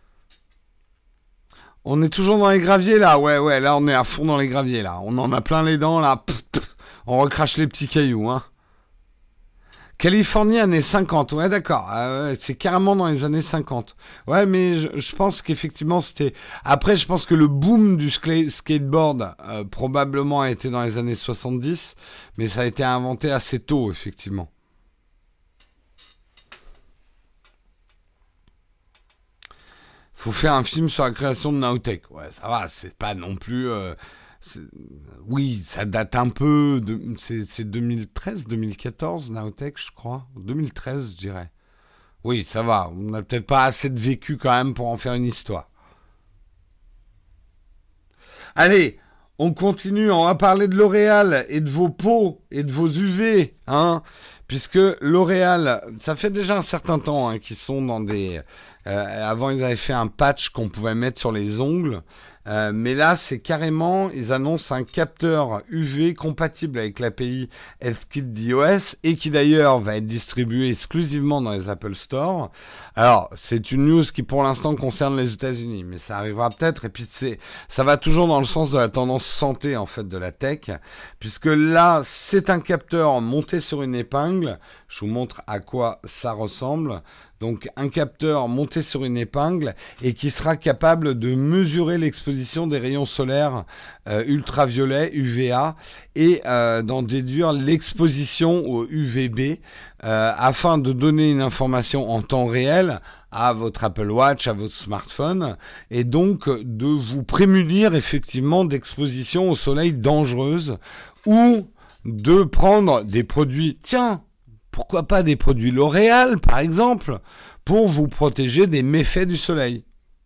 On est toujours dans les graviers là, ouais, ouais, là on est à fond dans les graviers là. On en a plein les dents là. Pff, pff. On recrache les petits cailloux, hein. Californie, années 50, ouais, d'accord. Ouais, c'est carrément dans les années 50. Ouais, mais je pense qu'effectivement, c'était... Après, je pense que le boom du skateboard, probablement, a été dans les années 70, mais ça a été inventé assez tôt, effectivement. Faut faire un film sur la création de Nowtech. Ouais, ça va, c'est pas non plus... c'est- oui, ça date un peu. C'est 2013, 2014, Nowtech, je crois. 2013, je dirais. Oui, ça va. On n'a peut-être pas assez de vécu quand même pour en faire une histoire. Allez, on continue. On va parler de L'Oréal et de vos peaux et de vos UV, hein, puisque L'Oréal, ça fait déjà un certain temps, hein, qu'ils sont dans des. Avant, ils avaient fait un patch qu'on pouvait mettre sur les ongles. Mais là, c'est carrément, ils annoncent un capteur UV compatible avec l'API HealthKit d'iOS et qui d'ailleurs va être distribué exclusivement dans les Apple Store. Alors, c'est une news qui pour l'instant concerne les États-Unis, mais ça arrivera peut-être. Et puis ça va toujours dans le sens de la tendance santé en fait de la tech, puisque là, c'est un capteur monté sur une épingle. Je vous montre à quoi ça ressemble. Donc un capteur monté sur une épingle et qui sera capable de mesurer l'exposition des rayons solaires ultraviolets UVA et d'en déduire l'exposition au UVB afin de donner une information en temps réel à votre Apple Watch, à votre smartphone, et donc de vous prémunir effectivement d'exposition au soleil dangereuse ou de prendre des produits. Tiens, pourquoi pas des produits L'Oréal, par exemple, pour vous protéger des méfaits du soleil.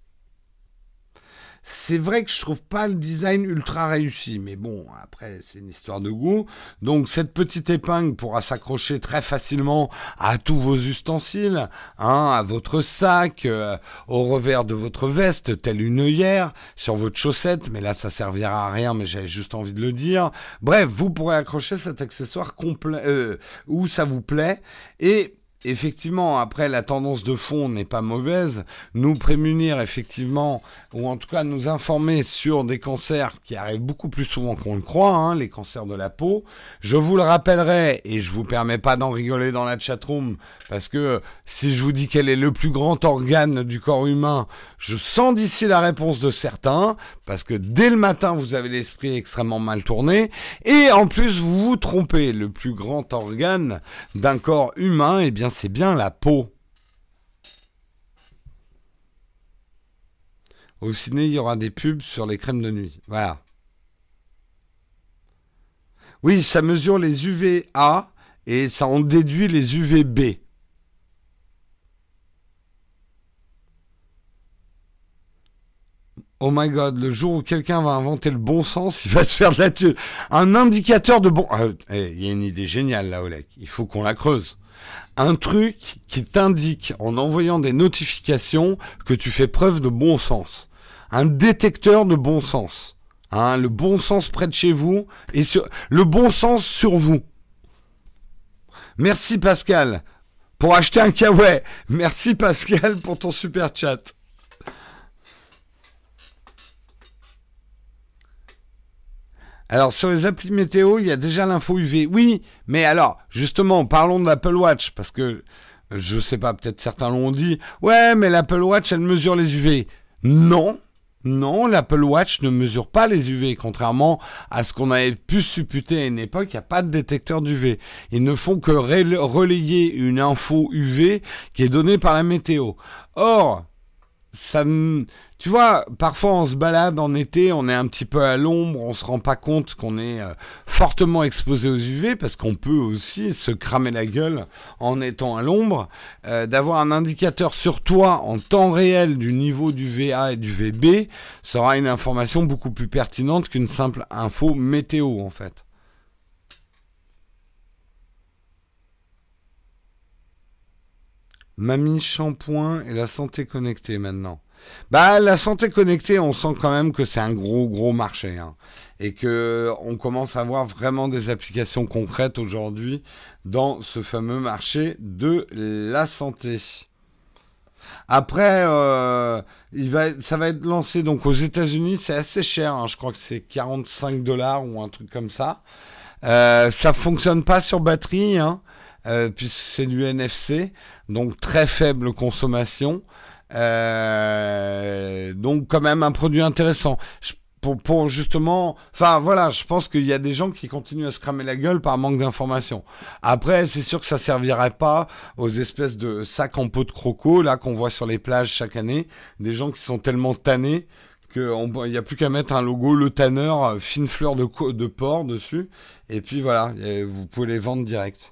C'est vrai que je trouve pas le design ultra réussi, mais bon, après, c'est une histoire de goût. Donc, cette petite épingle pourra s'accrocher très facilement à tous vos ustensiles, hein, à votre sac, au revers de votre veste, telle une œillère, sur votre chaussette, mais là, ça servira à rien, mais j'avais juste envie de le dire. Bref, vous pourrez accrocher cet accessoire complet, où ça vous plaît, et effectivement, après, la tendance de fond n'est pas mauvaise. Nous prémunir, effectivement, ou en tout cas nous informer sur des cancers qui arrivent beaucoup plus souvent qu'on le croit, hein, les cancers de la peau. Je vous le rappellerai, et je vous permets pas d'en rigoler dans la chatroom, parce que si je vous dis quel est le plus grand organe du corps humain, je sens d'ici la réponse de certains, parce que dès le matin, vous avez l'esprit extrêmement mal tourné, et en plus, vous vous trompez. Le plus grand organe d'un corps humain, eh bien, c'est bien la peau. Au ciné, il y aura des pubs sur les crèmes de nuit. Voilà. Oui, ça mesure les UVA et ça en déduit les UVB. Oh my god, le jour où quelqu'un va inventer le bon sens, il va se faire de la thune. Un indicateur de bon... Il y a une idée géniale là, Oleg. Il faut qu'on la creuse. Un truc qui t'indique en envoyant des notifications que tu fais preuve de bon sens. Un détecteur de bon sens. Hein, le bon sens près de chez vous et le bon sens sur vous. Merci Pascal pour acheter un kawaii. Merci Pascal pour ton super chat. Alors, sur les applis météo, il y a déjà l'info UV. Oui, mais alors, justement, parlons de l'Apple Watch, parce que, je sais pas, peut-être certains l'ont dit, ouais, mais l'Apple Watch, elle mesure les UV. Non, non, l'Apple Watch ne mesure pas les UV, contrairement à ce qu'on avait pu supputer à une époque, il n'y a pas de détecteur d'UV. Ils ne font que relayer une info UV qui est donnée par la météo. Or, tu vois, parfois on se balade en été, on est un petit peu à l'ombre, on se rend pas compte qu'on est fortement exposé aux UV parce qu'on peut aussi se cramer la gueule en étant à l'ombre. D'avoir un indicateur sur toi en temps réel du niveau du VA et du VB sera une information beaucoup plus pertinente qu'une simple info météo en fait. Mamie Shampoing et la santé connectée maintenant. Bah la santé connectée, on sent quand même que c'est un gros marché hein, et que on commence à voir vraiment des applications concrètes aujourd'hui dans ce fameux marché de la santé. Après, ça va être lancé donc aux États-Unis, c'est assez cher, hein, je crois que c'est 45$ ou un truc comme ça. Ça fonctionne pas sur batterie, hein. Puisque c'est du NFC, donc très faible consommation. Donc quand même un produit intéressant. Pour justement... Enfin voilà, je pense qu'il y a des gens qui continuent à se cramer la gueule par manque d'informations. Après, c'est sûr que ça servirait pas aux espèces de sacs en peau de croco, là, qu'on voit sur les plages chaque année. Des gens qui sont tellement tannés qu'il n'y a plus qu'à mettre un logo, le tanneur, fine fleur de porc dessus. Et puis voilà, vous pouvez les vendre direct.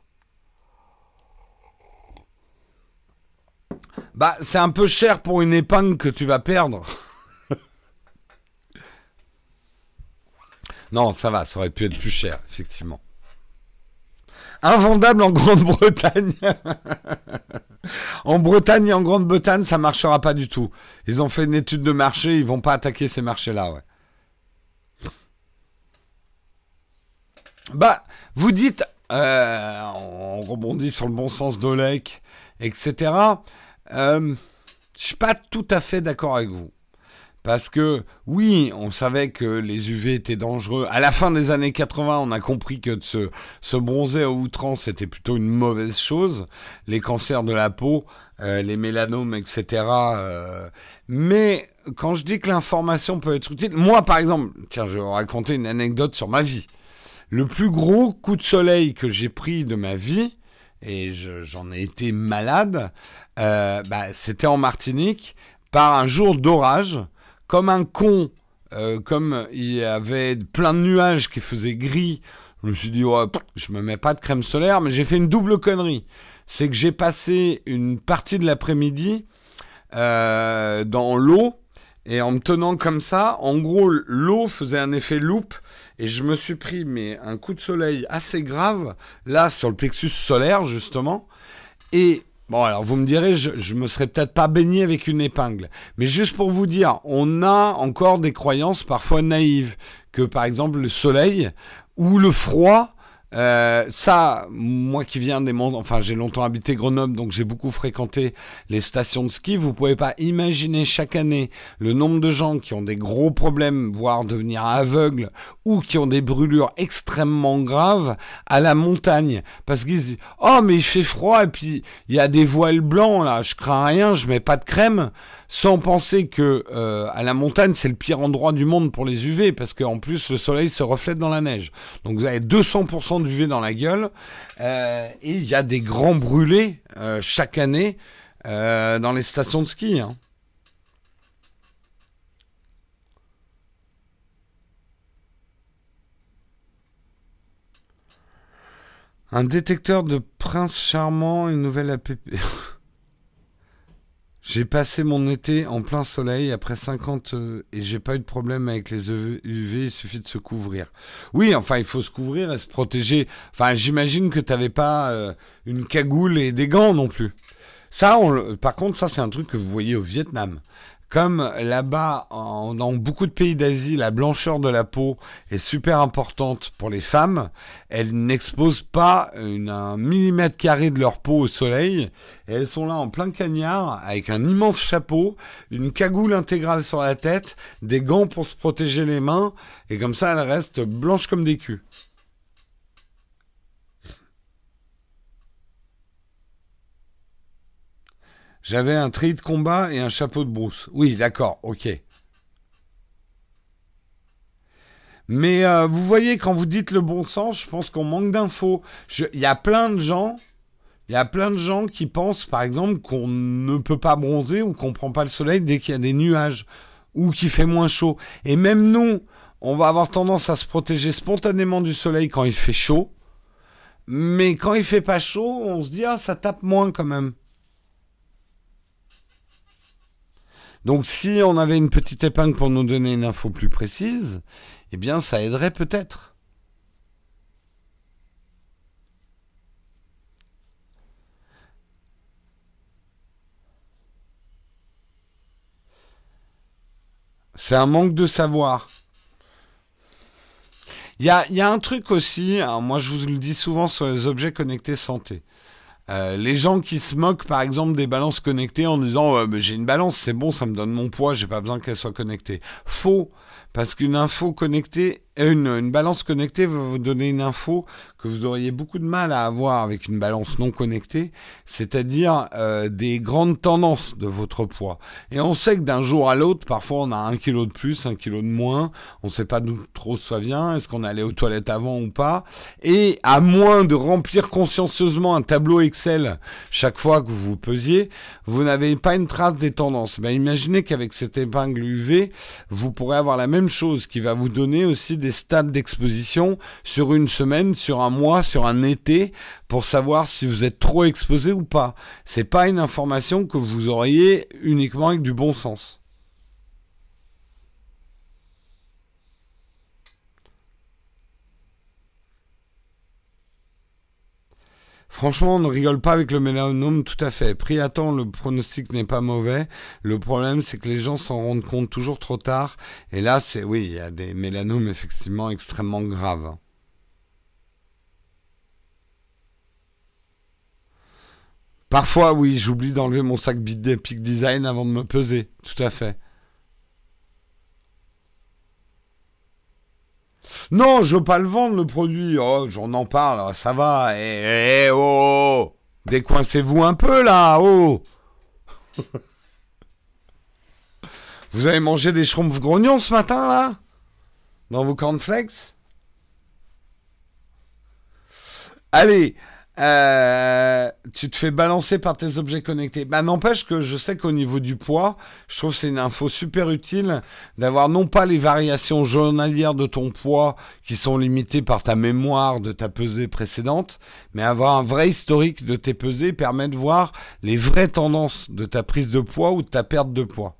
Bah, c'est un peu cher pour une épingle que tu vas perdre. Non, ça va, ça aurait pu être plus cher, effectivement. Invendable en Grande-Bretagne. En Bretagne et en Grande-Bretagne, ça marchera pas du tout. Ils ont fait une étude de marché, ils vont pas attaquer ces marchés-là, ouais. Bah, vous dites, on rebondit sur le bon sens d'Olek, etc. Je suis pas tout à fait d'accord avec vous. Parce que, oui, on savait que les UV étaient dangereux. À la fin des années 80, on a compris que de se bronzer à outrance, c'était plutôt une mauvaise chose. Les cancers de la peau, les mélanomes, etc. Mais quand je dis que l'information peut être utile... Moi, par exemple, tiens, je vais vous raconter une anecdote sur ma vie. Le plus gros coup de soleil que j'ai pris de ma vie, et j'en ai été malade, c'était en Martinique, par un jour d'orage, comme un con, comme il y avait plein de nuages qui faisaient gris, je me suis dit, ouais, je me mets pas de crème solaire, mais j'ai fait une double connerie. C'est que j'ai passé une partie de l'après-midi dans l'eau, et en me tenant comme ça, en gros, l'eau faisait un effet loupe, et je me suis pris un coup de soleil assez grave, là, sur le plexus solaire, justement, et... Bon, alors vous me direz, je me serais peut-être pas baigné avec une épingle. Mais juste pour vous dire, on a encore des croyances parfois naïves. Que par exemple le soleil ou le froid, ça, moi qui viens des mondes, enfin j'ai longtemps habité Grenoble, donc j'ai beaucoup fréquenté les stations de ski. Vous pouvez pas imaginer chaque année le nombre de gens qui ont des gros problèmes, voire devenir aveugles, ou qui ont des brûlures extrêmement graves à la montagne. Parce qu'ils se disent, oh mais il fait froid, et puis il y a des voiles blancs là, je crains rien, je mets pas de crème. Sans penser que à la montagne, c'est le pire endroit du monde pour les UV, parce qu'en plus, le soleil se reflète dans la neige. Donc vous avez 200% d'UV dans la gueule, et il y a des grands brûlés chaque année dans les stations de ski. Hein. Un détecteur de prince charmant, une nouvelle app. J'ai passé mon été en plein soleil après 50 et j'ai pas eu de problème avec les UV, il suffit de se couvrir. Oui, enfin, il faut se couvrir et se protéger. Enfin, j'imagine que t'avais pas une cagoule et des gants non plus. Ça, par contre, ça, c'est un truc que vous voyez au Vietnam. Comme là-bas, dans beaucoup de pays d'Asie, la blancheur de la peau est super importante pour les femmes, elles n'exposent pas un millimètre carré de leur peau au soleil, et elles sont là en plein cagnard, avec un immense chapeau, une cagoule intégrale sur la tête, des gants pour se protéger les mains, et comme ça, elles restent blanches comme des culs. J'avais un treillis de combat et un chapeau de brousse. Oui, d'accord, ok. Mais vous voyez, quand vous dites le bon sens, je pense qu'on manque d'infos. Il y a plein de gens, il y a plein de gens qui pensent, par exemple, qu'on ne peut pas bronzer ou qu'on prend pas le soleil dès qu'il y a des nuages ou qu'il fait moins chaud. Et même nous, on va avoir tendance à se protéger spontanément du soleil quand il fait chaud. Mais quand il fait pas chaud, on se dit, ah, ça tape moins quand même. Donc si on avait une petite épingle pour nous donner une info plus précise, eh bien ça aiderait peut-être. C'est un manque de savoir. Il y a un truc aussi, alors moi je vous le dis souvent sur les objets connectés santé. Les gens qui se moquent par exemple des balances connectées en disant mais j'ai une balance, c'est bon, ça me donne mon poids, j'ai pas besoin qu'elle soit connectée. Faux, parce qu'une info connectée, une balance connectée va vous donner une info que vous auriez beaucoup de mal à avoir avec une balance non connectée, c'est-à-dire des grandes tendances de votre poids. Et on sait que d'un jour à l'autre, parfois on a 1 kilo de plus, 1 kilo de moins, on sait pas d'où trop ça vient, est-ce qu'on est allé aux toilettes avant ou pas, et à moins de remplir consciencieusement un tableau Excel chaque fois que vous vous pesiez, vous n'avez pas une trace des tendances. Ben, imaginez qu'avec cette épingle UV, vous pourrez avoir la même chose qui va vous donner aussi des stades d'exposition sur une semaine, sur un mois, sur un été, pour savoir si vous êtes trop exposé ou pas. C'est pas une information que vous auriez uniquement avec du bon sens. Franchement, on ne rigole pas avec le mélanome, tout à fait. Pris à temps, le pronostic n'est pas mauvais. Le problème, c'est que les gens s'en rendent compte toujours trop tard. Et là, oui, il y a des mélanomes effectivement extrêmement graves. Parfois, oui, j'oublie d'enlever mon sac Peak Design avant de me peser. Tout à fait. Non, je veux pas le vendre, le produit. Oh, j'en en parle, ça va. Oh, décoincez-vous un peu, là, oh. Vous avez mangé des schtroumpfs grognons ce matin, là? Dans vos cornflakes? Allez, tu te fais balancer par tes objets connectés. Bah, n'empêche que je sais qu'au niveau du poids, je trouve que c'est une info super utile d'avoir non pas les variations journalières de ton poids qui sont limitées par ta mémoire de ta pesée précédente, mais avoir un vrai historique de tes pesées permet de voir les vraies tendances de ta prise de poids ou de ta perte de poids.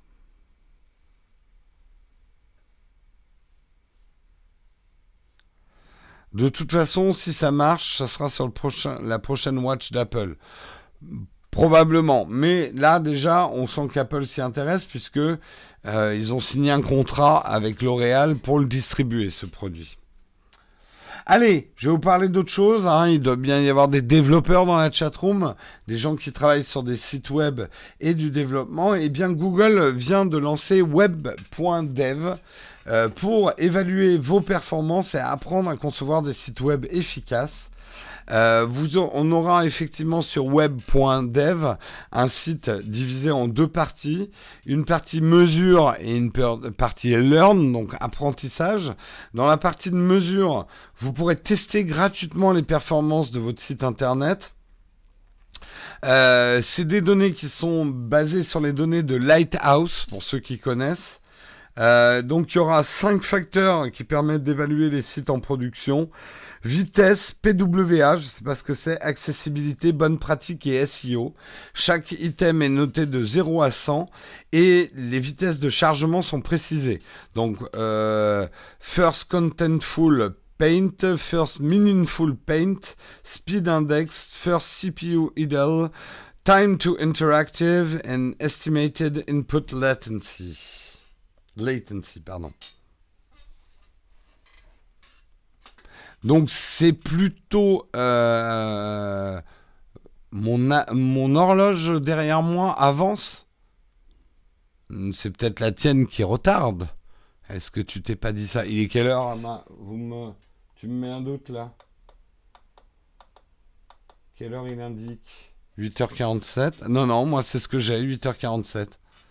De toute façon, si ça marche, ça sera sur la prochaine watch d'Apple. Probablement. Mais là, déjà, on sent qu'Apple s'y intéresse puisque ils ont signé un contrat avec L'Oréal pour le distribuer, ce produit. Allez, je vais vous parler d'autre chose. Hein. Il doit bien y avoir des développeurs dans la chatroom, des gens qui travaillent sur des sites web et du développement. Et bien, Google vient de lancer web.dev pour évaluer vos performances et apprendre à concevoir des sites web efficaces. On aura effectivement sur web.dev un site divisé en deux parties, une partie mesure et une partie learn, donc apprentissage. Dans la partie de mesure, vous pourrez tester gratuitement les performances de votre site internet. C'est des données qui sont basées sur les données de Lighthouse, pour ceux qui connaissent. Donc il y aura 5 facteurs qui permettent d'évaluer les sites en production. Vitesse, PWA, je ne sais pas ce que c'est, accessibilité, bonne pratique et SEO. Chaque item est noté de 0 à 100 et les vitesses de chargement sont précisées. Donc, first contentful paint, first meaningful paint, speed index, first CPU idle, time to interactive and estimated input latency. Latency, pardon. Donc c'est plutôt mon horloge derrière moi avance. C'est peut-être la tienne qui retarde. Est-ce que tu t'es pas dit ça? Il est quelle heure, Ama? Tu me mets un doute là? Quelle heure il indique? 8h47. Non, moi c'est ce que j'ai, 8h47.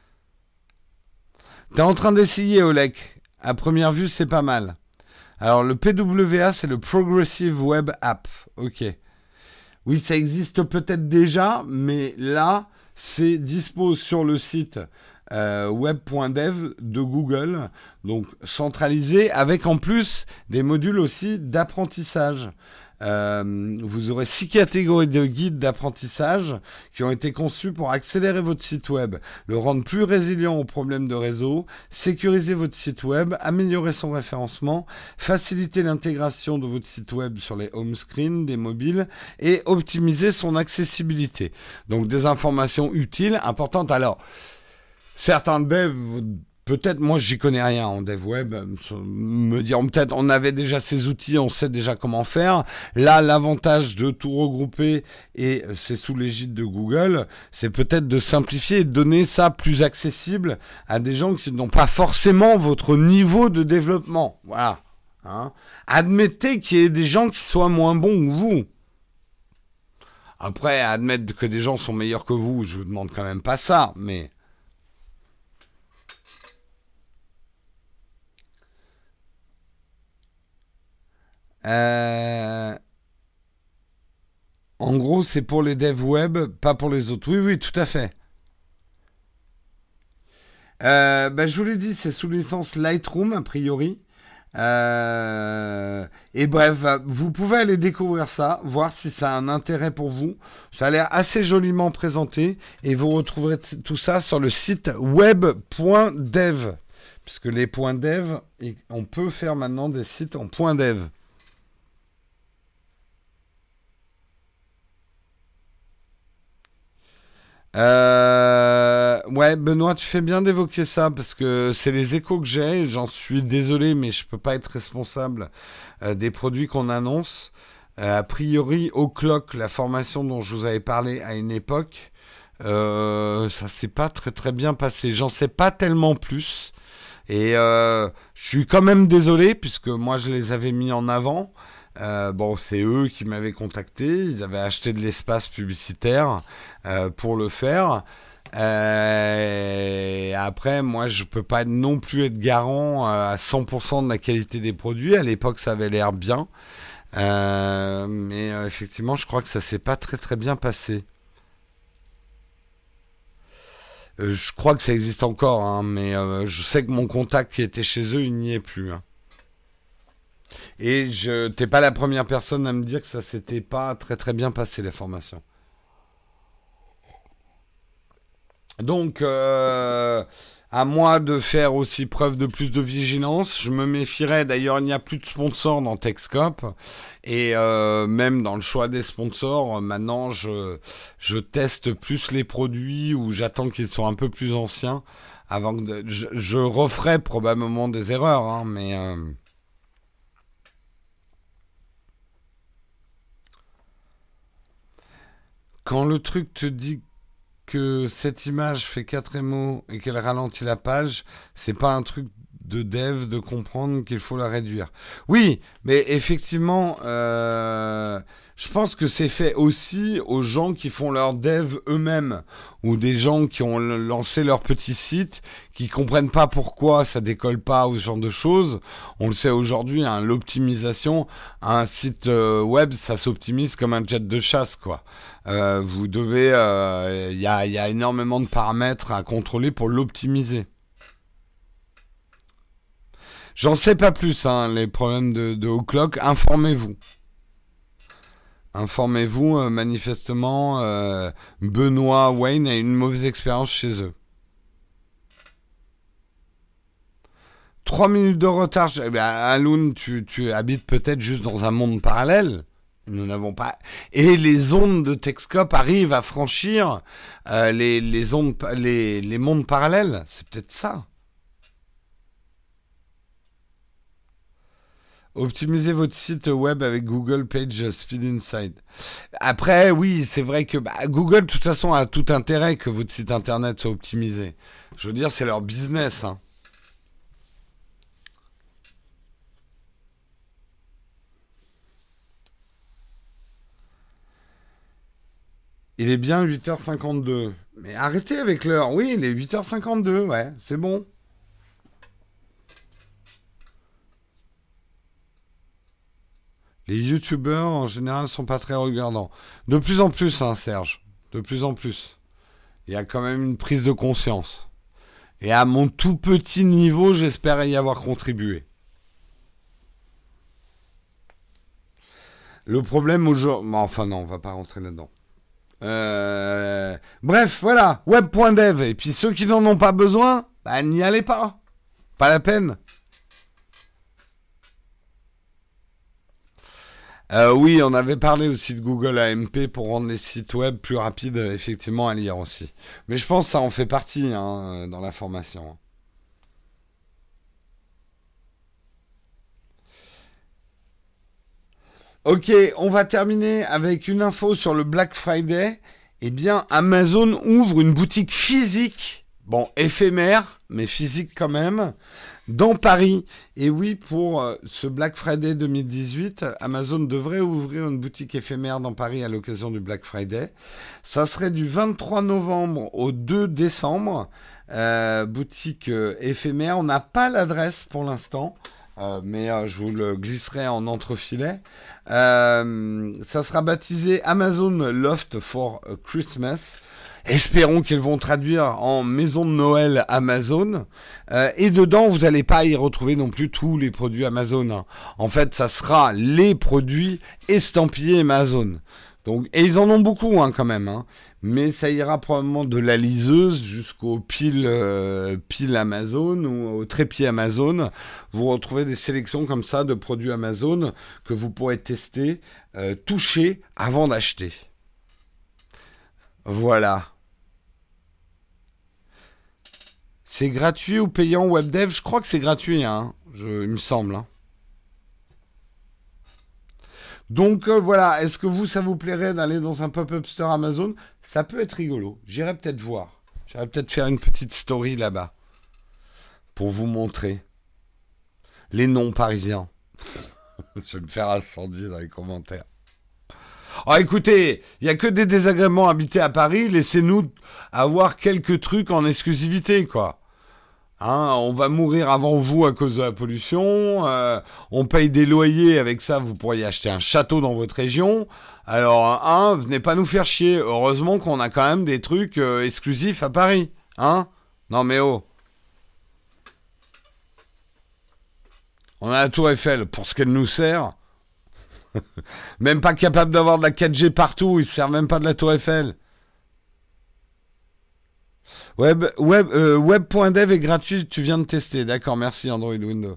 T'es en train d'essayer, Olek. À première vue, c'est pas mal. Alors, le PWA, c'est le Progressive Web App. Ok. Oui, ça existe peut-être déjà, mais là, c'est dispo sur le site web.dev de Google, donc centralisé, avec en plus des modules aussi d'apprentissage. Vous aurez 6 catégories de guides d'apprentissage qui ont été conçus pour accélérer votre site web, le rendre plus résilient aux problèmes de réseau, sécuriser votre site web, améliorer son référencement, faciliter l'intégration de votre site web sur les home screens des mobiles et optimiser son accessibilité. Donc des informations utiles, importantes. Alors, certains devs, peut-être, moi j'y connais rien en dev web, me diront peut-être on avait déjà ces outils, on sait déjà comment faire. Là, l'avantage de tout regrouper, et c'est sous l'égide de Google, c'est peut-être de simplifier et de donner ça plus accessible à des gens qui n'ont pas forcément votre niveau de développement. Voilà. Hein. Admettez qu'il y ait des gens qui soient moins bons que vous. Après, admettre que des gens sont meilleurs que vous, je vous demande quand même pas ça, mais... En gros, c'est pour les devs web, pas pour les autres. Oui, tout à fait. Je vous l'ai dit, c'est sous licence Lightroom, a priori. Et bref, vous pouvez aller découvrir ça, voir si ça a un intérêt pour vous. Ça a l'air assez joliment présenté et vous retrouverez tout ça sur le site web.dev. Puisque les .dev, on peut faire maintenant des sites en .dev. Ouais, Benoît, tu fais bien d'évoquer ça parce que c'est les échos que j'ai. J'en suis désolé, mais je peux pas être responsable des produits qu'on annonce. A priori, au clock, la formation dont je vous avais parlé à une époque, ça s'est pas très très bien passé. J'en sais pas tellement plus. Et je suis quand même désolé puisque moi je les avais mis en avant. Bon, c'est eux qui m'avaient contacté. Ils avaient acheté de l'espace publicitaire pour le faire. Après, moi, je peux pas non plus être garant à 100% de la qualité des produits. À l'époque, ça avait l'air bien. Mais effectivement, je crois que ça s'est pas très très bien passé. Je crois que ça existe encore, hein, mais je sais que mon contact qui était chez eux, il n'y est plus. Hein. Et t'es pas la première personne à me dire que ça s'était pas très très bien passé la formation. Donc, à moi de faire aussi preuve de plus de vigilance. Je me méfierais. D'ailleurs, il n'y a plus de sponsors dans Techscope. Et même dans le choix des sponsors, maintenant, je teste plus les produits ou j'attends qu'ils soient un peu plus anciens. Avant que je referai probablement des erreurs, hein, mais... Quand le truc te dit que cette image fait 4 émos et qu'elle ralentit la page, c'est pas un truc de dev de comprendre qu'il faut la réduire. Oui, mais effectivement, je pense que c'est fait aussi aux gens qui font leur dev eux-mêmes ou des gens qui ont lancé leur petit site, qui comprennent pas pourquoi ça décolle pas ou ce genre de choses. On le sait aujourd'hui, hein, l'optimisation, un site web, ça s'optimise comme un jet de chasse, quoi. Vous devez, y a énormément de paramètres à contrôler pour l'optimiser. J'en sais pas plus, hein, les problèmes de O'Clock. Informez-vous. Informez-vous, manifestement, Benoît Wayne a une mauvaise expérience chez eux. 3 minutes de retard. Eh bien, Alun, tu habites peut-être juste dans un monde parallèle. Nous n'avons pas. Et les ondes de Texcope arrivent à franchir les mondes parallèles. C'est peut-être ça. Optimisez votre site web avec Google Page Speed Insight. Après, oui, c'est vrai que Google, de toute façon, a tout intérêt que votre site internet soit optimisé. Je veux dire, c'est leur business, hein. Il est bien 8h52. Mais arrêtez avec l'heure. Oui, il est 8h52, ouais, c'est bon. Les youtubeurs, en général, sont pas très regardants. De plus en plus, hein, Serge. De plus en plus. Il y a quand même une prise de conscience. Et à mon tout petit niveau, j'espère y avoir contribué. Le problème aujourd'hui... Enfin non, on va pas rentrer là-dedans. Bref, voilà, web.dev. Et puis ceux qui n'en ont pas besoin, n'y allez pas. Pas la peine. Oui, on avait parlé aussi de Google AMP pour rendre les sites web plus rapides, effectivement, à lire aussi. Mais je pense que ça en fait partie, hein, dans la formation. Ok, on va terminer avec une info sur le Black Friday. Eh bien, Amazon ouvre une boutique physique, bon, éphémère, mais physique quand même, dans Paris. Et oui, pour ce Black Friday 2018, Amazon devrait ouvrir une boutique éphémère dans Paris à l'occasion du Black Friday. Ça serait du 23 novembre au 2 décembre. Boutique éphémère. On n'a pas l'adresse pour l'instant. Mais je vous le glisserai en entrefilet. Ça sera baptisé Amazon Loft for Christmas. Espérons qu'ils vont traduire en maison de Noël Amazon. Et dedans, vous n'allez pas y retrouver non plus tous les produits Amazon, hein. En fait, ça sera les produits estampillés Amazon. Donc, et ils en ont beaucoup, hein, quand même, hein. Mais ça ira probablement de la liseuse jusqu'au pile Amazon ou au trépied Amazon. Vous retrouvez des sélections comme ça de produits Amazon que vous pourrez tester, toucher avant d'acheter. Voilà. C'est gratuit ou payant WebDev? Je crois que c'est gratuit, hein. Il me semble, hein. Donc voilà, est-ce que ça vous plairait d'aller dans un pop-up store Amazon? Ça peut être rigolo. J'irai peut-être voir. J'irai peut-être faire une petite story là-bas pour vous montrer les noms parisiens. Je vais me faire incendier dans les commentaires. Oh, écoutez, il n'y a que des désagréments habités à Paris. Laissez-nous avoir quelques trucs en exclusivité, quoi. Hein, on va mourir avant vous à cause de la pollution. On paye des loyers. Avec ça, vous pourriez acheter un château dans votre région. Alors, venez pas nous faire chier. Heureusement qu'on a quand même des trucs exclusifs à Paris. Hein? Non mais oh. On a la Tour Eiffel pour ce qu'elle nous sert. Même pas capable d'avoir de la 4G partout. Ils ne servent même pas de la Tour Eiffel. Web.dev est gratuit, tu viens de tester. D'accord, merci Android Windows.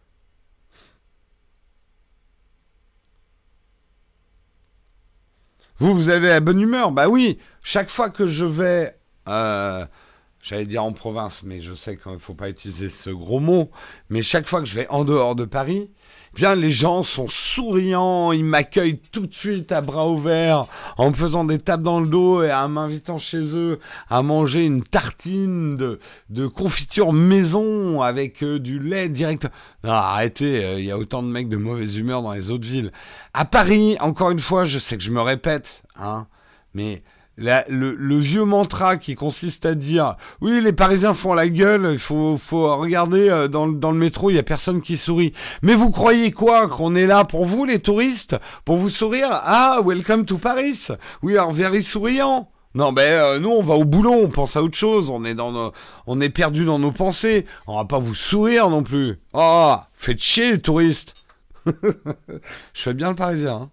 Vous avez la bonne humeur? Bah oui, chaque fois que je vais, j'allais dire en province, mais je sais qu'il ne faut pas utiliser ce gros mot, mais chaque fois que je vais en dehors de Paris, bien les gens sont souriants, ils m'accueillent tout de suite à bras ouverts, en me faisant des tapes dans le dos et en m'invitant chez eux à manger une tartine de confiture maison avec du lait direct. Non, arrêtez, il y a autant de mecs de mauvaise humeur dans les autres villes. À Paris, encore une fois, je sais que je me répète, hein, mais le vieux mantra qui consiste à dire « Oui, les Parisiens font la gueule, il faut regarder dans le métro, il n'y a personne qui sourit. » Mais vous croyez quoi? Qu'on est là pour vous, les touristes? Pour vous sourire? Ah, welcome to Paris. We are very souriant. Non, nous, on va au boulot, on pense à autre chose, on est perdu dans nos pensées. On va pas vous sourire non plus. Oh, faites chier les touristes. Je fais bien le Parisien, hein.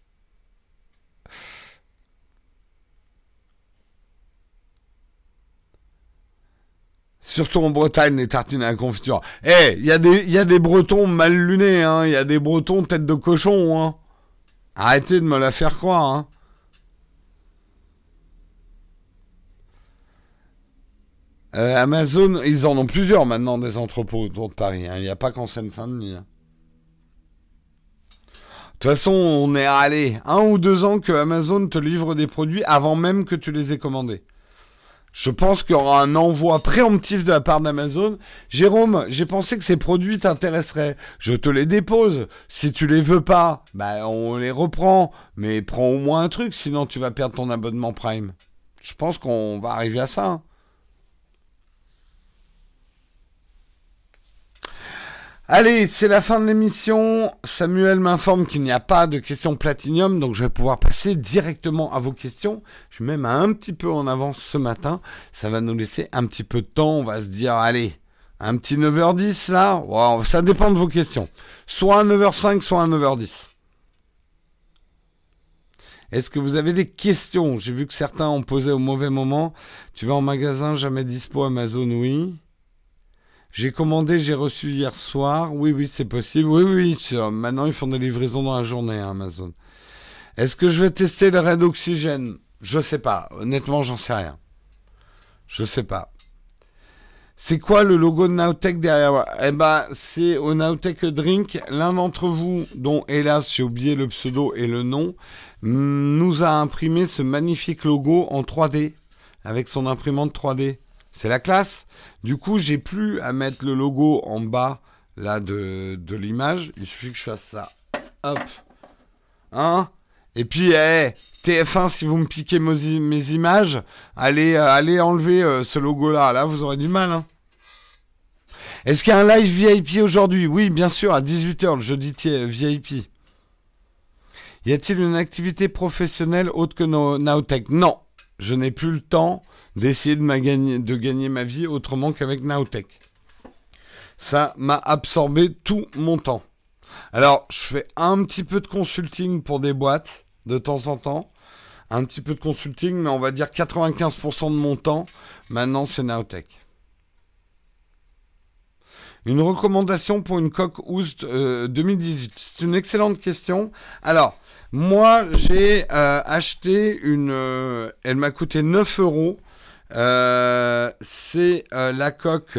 Surtout en Bretagne, les tartines à la confiture. Il y a des Bretons mal lunés, hein. Il y a des Bretons tête de cochon, hein. Arrêtez de me la faire croire, hein. Amazon, ils en ont plusieurs maintenant des entrepôts autour de Paris, hein. Il n'y a pas qu'en Seine-Saint-Denis, hein. De toute façon, on est allé 1 ou 2 ans que Amazon te livre des produits avant même que tu les aies commandés. Je pense qu'il y aura un envoi préemptif de la part d'Amazon. Jérôme, j'ai pensé que ces produits t'intéresseraient. Je te les dépose. Si tu les veux pas, on les reprend. Mais prends au moins un truc, sinon tu vas perdre ton abonnement Prime. Je pense qu'on va arriver à ça, hein. Allez, c'est la fin de l'émission. Samuel m'informe qu'il n'y a pas de questions Platinium, donc je vais pouvoir passer directement à vos questions. Je suis même un petit peu en avance ce matin. Ça va nous laisser un petit peu de temps. On va se dire, allez, un petit 9h10 là. Wow, ça dépend de vos questions. Soit à 9h05, soit à 9h10. Est-ce que vous avez des questions? J'ai vu que certains ont posé au mauvais moment. Tu vas en magasin, jamais dispo Amazon, oui. J'ai commandé, j'ai reçu hier soir. Oui, oui, c'est possible. Oui, oui, maintenant ils font des livraisons dans la journée, hein, Amazon. Est-ce que je vais tester le raid oxygène? Je sais pas. Honnêtement, j'en sais rien. Je sais pas. C'est quoi le logo de Nowtech derrière moi? C'est au Nowtech Drink. L'un d'entre vous, dont hélas j'ai oublié le pseudo et le nom, nous a imprimé ce magnifique logo en 3D avec son imprimante 3D. C'est la classe. Du coup, j'ai plus à mettre le logo en bas là de l'image. Il suffit que je fasse ça. Hop. Hein? Et puis, TF1, si vous me piquez mes images, allez enlever ce logo-là. Là, vous aurez du mal, hein. Est-ce qu'il y a un live VIP aujourd'hui? Oui, bien sûr, à 18h, le jeudi VIP. Y a-t-il une activité professionnelle autre que Nowtech? Non, je n'ai plus le temps d'essayer de gagner ma vie autrement qu'avec Nowtech. Ça m'a absorbé tout mon temps. Alors, je fais un petit peu de consulting pour des boîtes de temps en temps. Un petit peu de consulting, mais on va dire 95% de mon temps. Maintenant, c'est Nowtech. Une recommandation pour une coque Oust 2018. C'est une excellente question. Alors, moi, j'ai acheté elle m'a coûté 9 euros. C'est la coque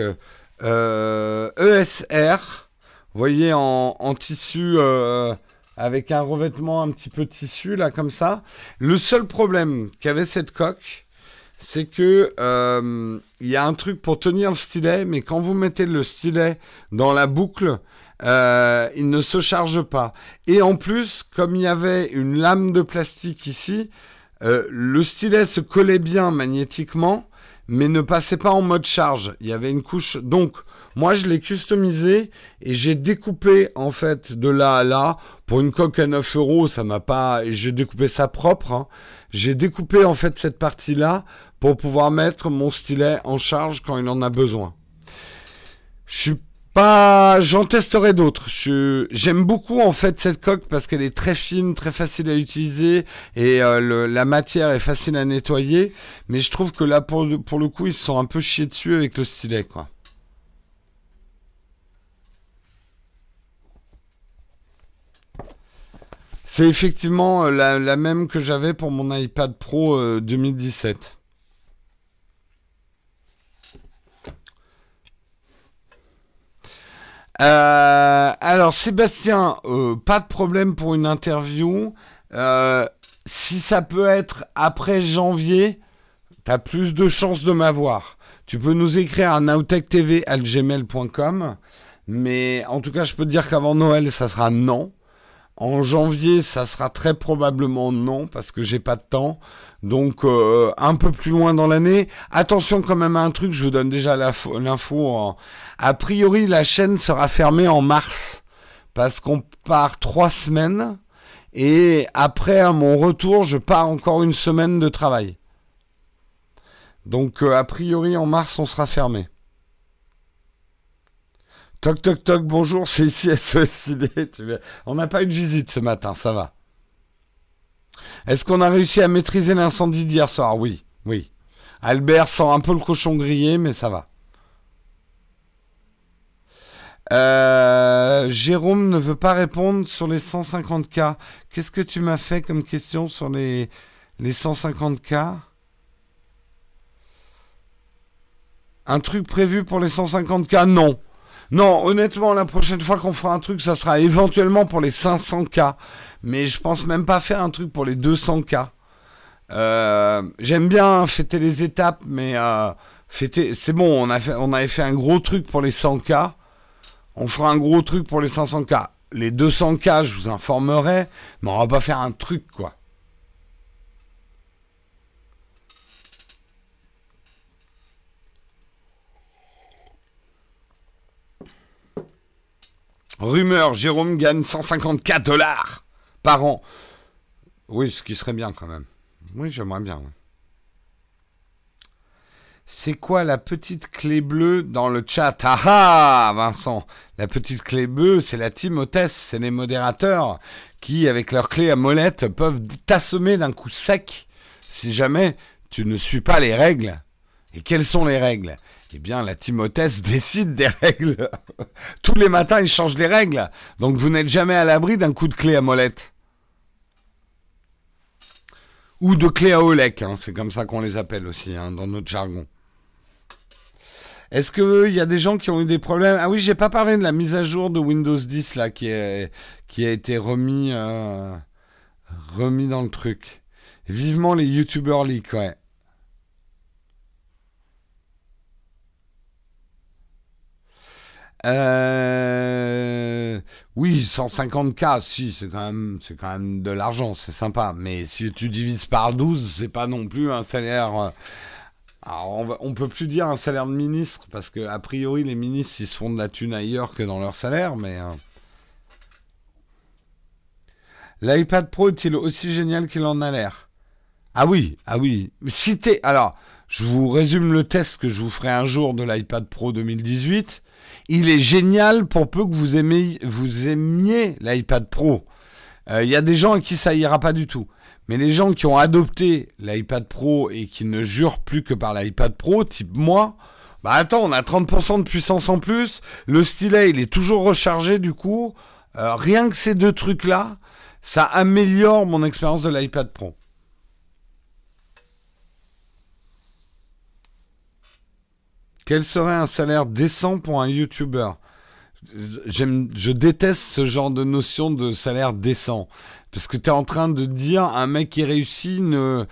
ESR. Vous voyez, en tissu avec un revêtement un petit peu tissu, là, comme ça. Le seul problème qu'avait cette coque, c'est que il y a un truc pour tenir le stylet, mais quand vous mettez le stylet dans la boucle, il ne se charge pas. Et en plus, comme il y avait une lame de plastique ici, le stylet se collait bien magnétiquement, mais ne passait pas en mode charge. Il y avait une couche. Donc, moi, je l'ai customisé et j'ai découpé, en fait, de là à là. Pour une coque à 9 euros, ça m'a pas... Et j'ai découpé ça propre, hein. J'ai découpé, en fait, cette partie-là pour pouvoir mettre mon stylet en charge quand il en a besoin. J'en testerai d'autres. J'aime beaucoup en fait cette coque parce qu'elle est très fine, très facile à utiliser et la matière est facile à nettoyer. Mais je trouve que là pour le coup ils se sont un peu chiés dessus avec le stylet, quoi. C'est effectivement la même que j'avais pour mon iPad Pro 2017. Alors Sébastien, pas de problème pour une interview. Si ça peut être après janvier, t'as plus de chances de m'avoir. Tu peux nous écrire à nowtechtv@gmail.com. Mais en tout cas, je peux te dire qu'avant Noël, ça sera non. En janvier, ça sera très probablement non, parce que j'ai pas de temps. Donc, un peu plus loin dans l'année. Attention quand même à un truc, je vous donne déjà l'info. A priori, la chaîne sera fermée en mars, parce qu'on part 3 semaines. Et après, à mon retour, je pars encore une semaine de travail. Donc, a priori, en mars, on sera fermé. Toc, toc, toc, bonjour, c'est ici SESID. On n'a pas eu de visite ce matin, ça va. Est-ce qu'on a réussi à maîtriser l'incendie d'hier soir? Oui, oui. Albert sent un peu le cochon grillé, mais ça va. Jérôme ne veut pas répondre sur les 150K. Qu'est-ce que tu m'as fait comme question sur les 150K? Un truc prévu pour les 150K? Non. Non, honnêtement, la prochaine fois qu'on fera un truc, ça sera éventuellement pour les 500K. Mais je pense même pas faire un truc pour les 200K. J'aime bien fêter les étapes, mais fêter, c'est bon, on avait fait un gros truc pour les 100K. On fera un gros truc pour les 500K. Les 200K, je vous informerai, mais on va pas faire un truc, quoi. Rumeur, Jérôme gagne 150K$ par an. Oui, ce qui serait bien quand même. Oui, j'aimerais bien. Oui. C'est quoi la petite clé bleue dans le chat? Ah ah, Vincent, la petite clé bleue, c'est la team hôtesse, c'est les modérateurs qui, avec leur clé à molette, peuvent t'assommer d'un coup sec si jamais tu ne suis pas les règles. Et quelles sont les règles? Eh bien, la team hôtesse décide des règles. Tous les matins, ils changent les règles. Donc, vous n'êtes jamais à l'abri d'un coup de clé à molette. Ou de clé à olec, hein. C'est comme ça qu'on les appelle aussi, hein, dans notre jargon. Est-ce qu'il y a des gens qui ont eu des problèmes? Ah oui, j'ai pas parlé de la mise à jour de Windows 10 là, qui a été remis dans le truc. Vivement les YouTubers leaks, ouais. Oui, 150K, si, c'est quand même de l'argent, c'est sympa. Mais si tu divises par 12, c'est pas non plus un salaire. Alors, on peut plus dire un salaire de ministre, parce que a priori, les ministres, ils se font de la thune ailleurs que dans leur salaire, mais. L'iPad Pro est-il aussi génial qu'il en a l'air? Ah oui, ah oui. Alors, je vous résume le test que je vous ferai un jour de l'iPad Pro 2018. Il est génial pour peu que vous aimiez l'iPad Pro. Y a des gens à qui ça ira pas du tout. Mais les gens qui ont adopté l'iPad Pro et qui ne jurent plus que par l'iPad Pro, type moi, bah attends, on a 30% de puissance en plus, le stylet il est toujours rechargé du coup, rien que ces deux trucs-là, ça améliore mon expérience de l'iPad Pro. Quel serait un salaire décent pour un YouTuber? Je déteste ce genre de notion de salaire décent. Parce que tu es en train de dire un mec qui réussit ne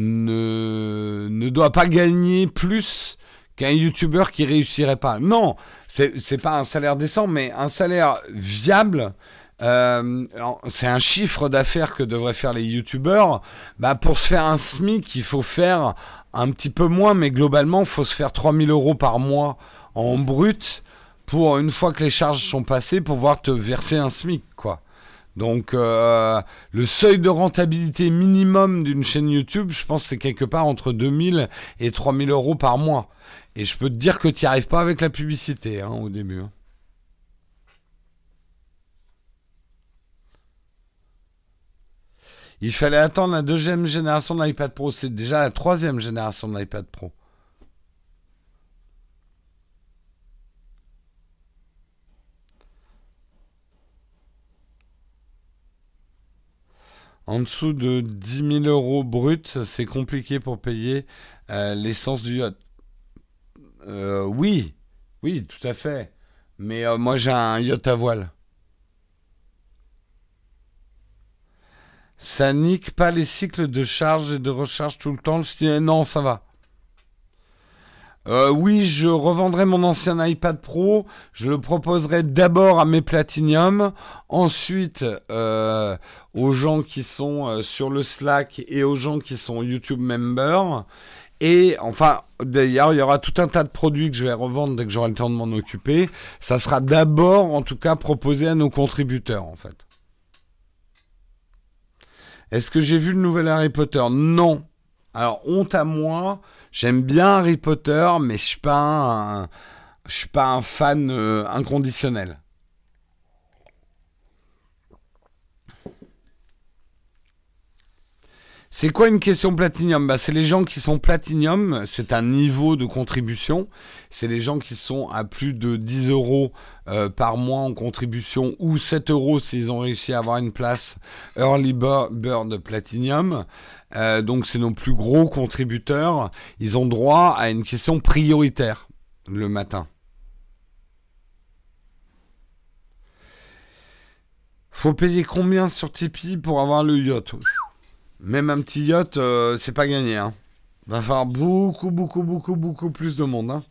doit pas gagner plus qu'un YouTuber qui réussirait pas. Non, c'est pas un salaire décent, mais un salaire viable. C'est un chiffre d'affaires que devraient faire les YouTubers. Bah, pour se faire un SMIC, il faut faire un petit peu moins, mais globalement, il faut se faire 3000 € par mois en brut pour, une fois que les charges sont passées, pouvoir te verser un SMIC, quoi. Donc, le seuil de rentabilité minimum d'une chaîne YouTube, je pense que c'est quelque part entre 2000 et 3000 € par mois. Et je peux te dire que tu n'y arrives pas avec la publicité, hein, au début. Hein. Il fallait attendre la deuxième génération de l'iPad Pro. C'est déjà la troisième génération de l'iPad Pro. En dessous de 10 000 € brut, c'est compliqué pour payer l'essence du yacht. Oui, oui, tout à fait. Mais moi, j'ai un yacht à voile. Ça nique pas les cycles de charge et de recharge tout le temps. Non, ça va. Oui, je revendrai mon ancien iPad Pro. Je le proposerai d'abord à mes Platinium, ensuite aux gens qui sont sur le Slack et aux gens qui sont YouTube members. Et enfin, d'ailleurs, il y aura tout un tas de produits que je vais revendre dès que j'aurai le temps de m'en occuper. Ça sera d'abord, en tout cas, proposé à nos contributeurs, en fait. Est-ce que j'ai vu le nouvel Harry Potter? Non. Alors, honte à moi, j'aime bien Harry Potter, mais je suis pas un fan inconditionnel. C'est quoi une question platinium? Bah, c'est les gens qui sont platinium, c'est un niveau de contribution. C'est les gens qui sont à plus de 10 euros par mois en contribution ou 7 euros s'ils ont réussi à avoir une place Early Bird Platinum. Donc c'est nos plus gros contributeurs. Ils ont droit à une question prioritaire le matin. Faut payer combien sur Tipeee pour avoir le yacht? Même un petit yacht, c'est pas gagné. Hein. Va falloir beaucoup plus de monde. Hein.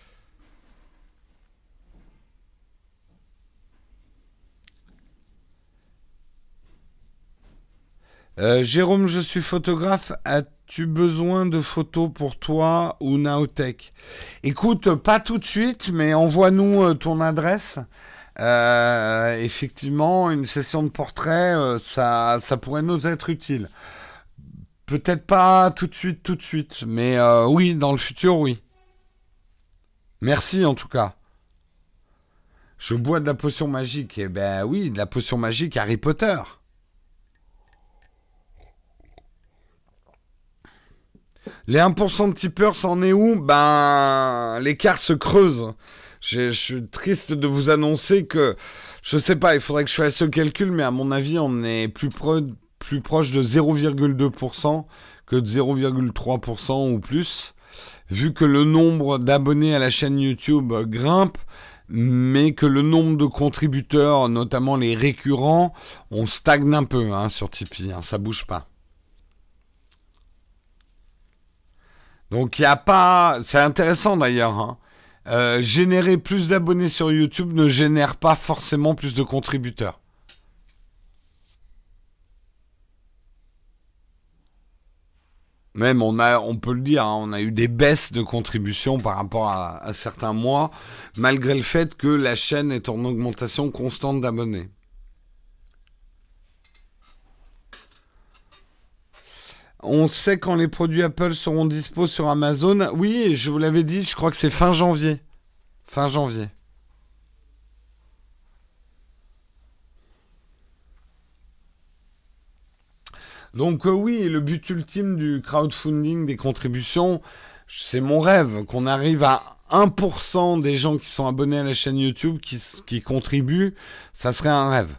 Jérôme, je suis photographe. As-tu besoin de photos pour toi ou Nowtech? Écoute, pas tout de suite, mais envoie-nous ton adresse. Effectivement, une session de portrait, ça pourrait nous être utile. Peut-être pas tout de suite, mais oui, dans le futur, oui. Merci en tout cas. Je bois de la potion magique. Eh ben oui, de la potion magique Harry Potter. Les 1% de tipeurs, c'en est où? Ben, l'écart se creuse. Je suis triste de vous annoncer que, je sais pas, il faudrait que je fasse ce calcul, mais à mon avis, on est plus proche de 0,2% que de 0,3% ou plus, vu que le nombre d'abonnés à la chaîne YouTube grimpe, mais que le nombre de contributeurs, notamment les récurrents, on stagne un peu sur Tipeee, ça bouge pas. Donc il y a pas, c'est intéressant d'ailleurs. Générer plus d'abonnés sur YouTube ne génère pas forcément plus de contributeurs. Même on peut le dire, on a eu des baisses de contributions par rapport à certains mois, malgré le fait que la chaîne est en augmentation constante d'abonnés. On sait quand les produits Apple seront dispo sur Amazon. Oui, je vous l'avais dit, je crois que c'est fin janvier. Fin janvier. Donc oui, le but ultime du crowdfunding, des contributions, c'est mon rêve, qu'on arrive à 1% des gens qui sont abonnés à la chaîne YouTube qui contribuent, ça serait un rêve.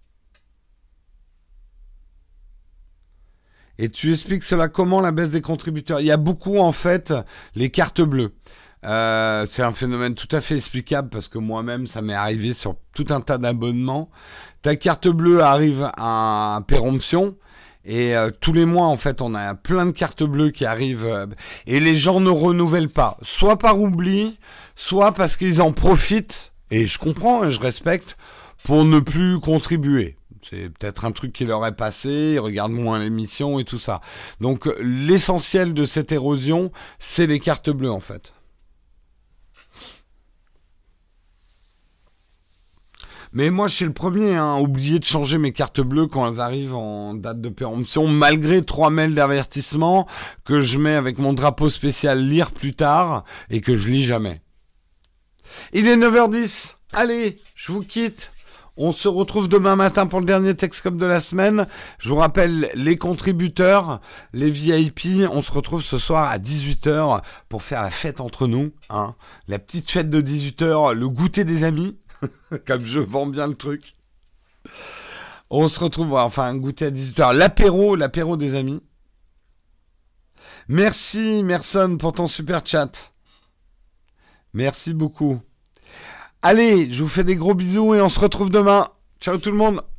Et tu expliques cela comment, la baisse des contributeurs? Il y a beaucoup, en fait, les cartes bleues. C'est un phénomène tout à fait explicable parce que moi-même, ça m'est arrivé sur tout un tas d'abonnements. Ta carte bleue arrive à péremption et tous les mois, en fait, on a plein de cartes bleues qui arrivent et les gens ne renouvellent pas. Soit par oubli, soit parce qu'ils en profitent, et je comprends et je respecte, pour ne plus contribuer. C'est peut-être un truc qui leur est passé, ils regardent moins l'émission et tout ça. Donc l'essentiel de cette érosion, c'est les cartes bleues en fait. Mais moi je suis le premier à oublier de changer mes cartes bleues quand elles arrivent en date de péremption, malgré 3 mails d'avertissement que je mets avec mon drapeau spécial lire plus tard et que je lis jamais. Il est 9h10, allez, je vous quitte. On se retrouve demain matin pour le dernier Texcom de la semaine. Je vous rappelle les contributeurs, les VIP. On se retrouve ce soir à 18h pour faire la fête entre nous. La petite fête de 18h, le goûter des amis. Comme je vends bien le truc. On se retrouve, enfin un goûter à 18h. L'apéro des amis. Merci Merson pour ton super chat. Merci beaucoup. Allez, je vous fais des gros bisous et on se retrouve demain. Ciao tout le monde.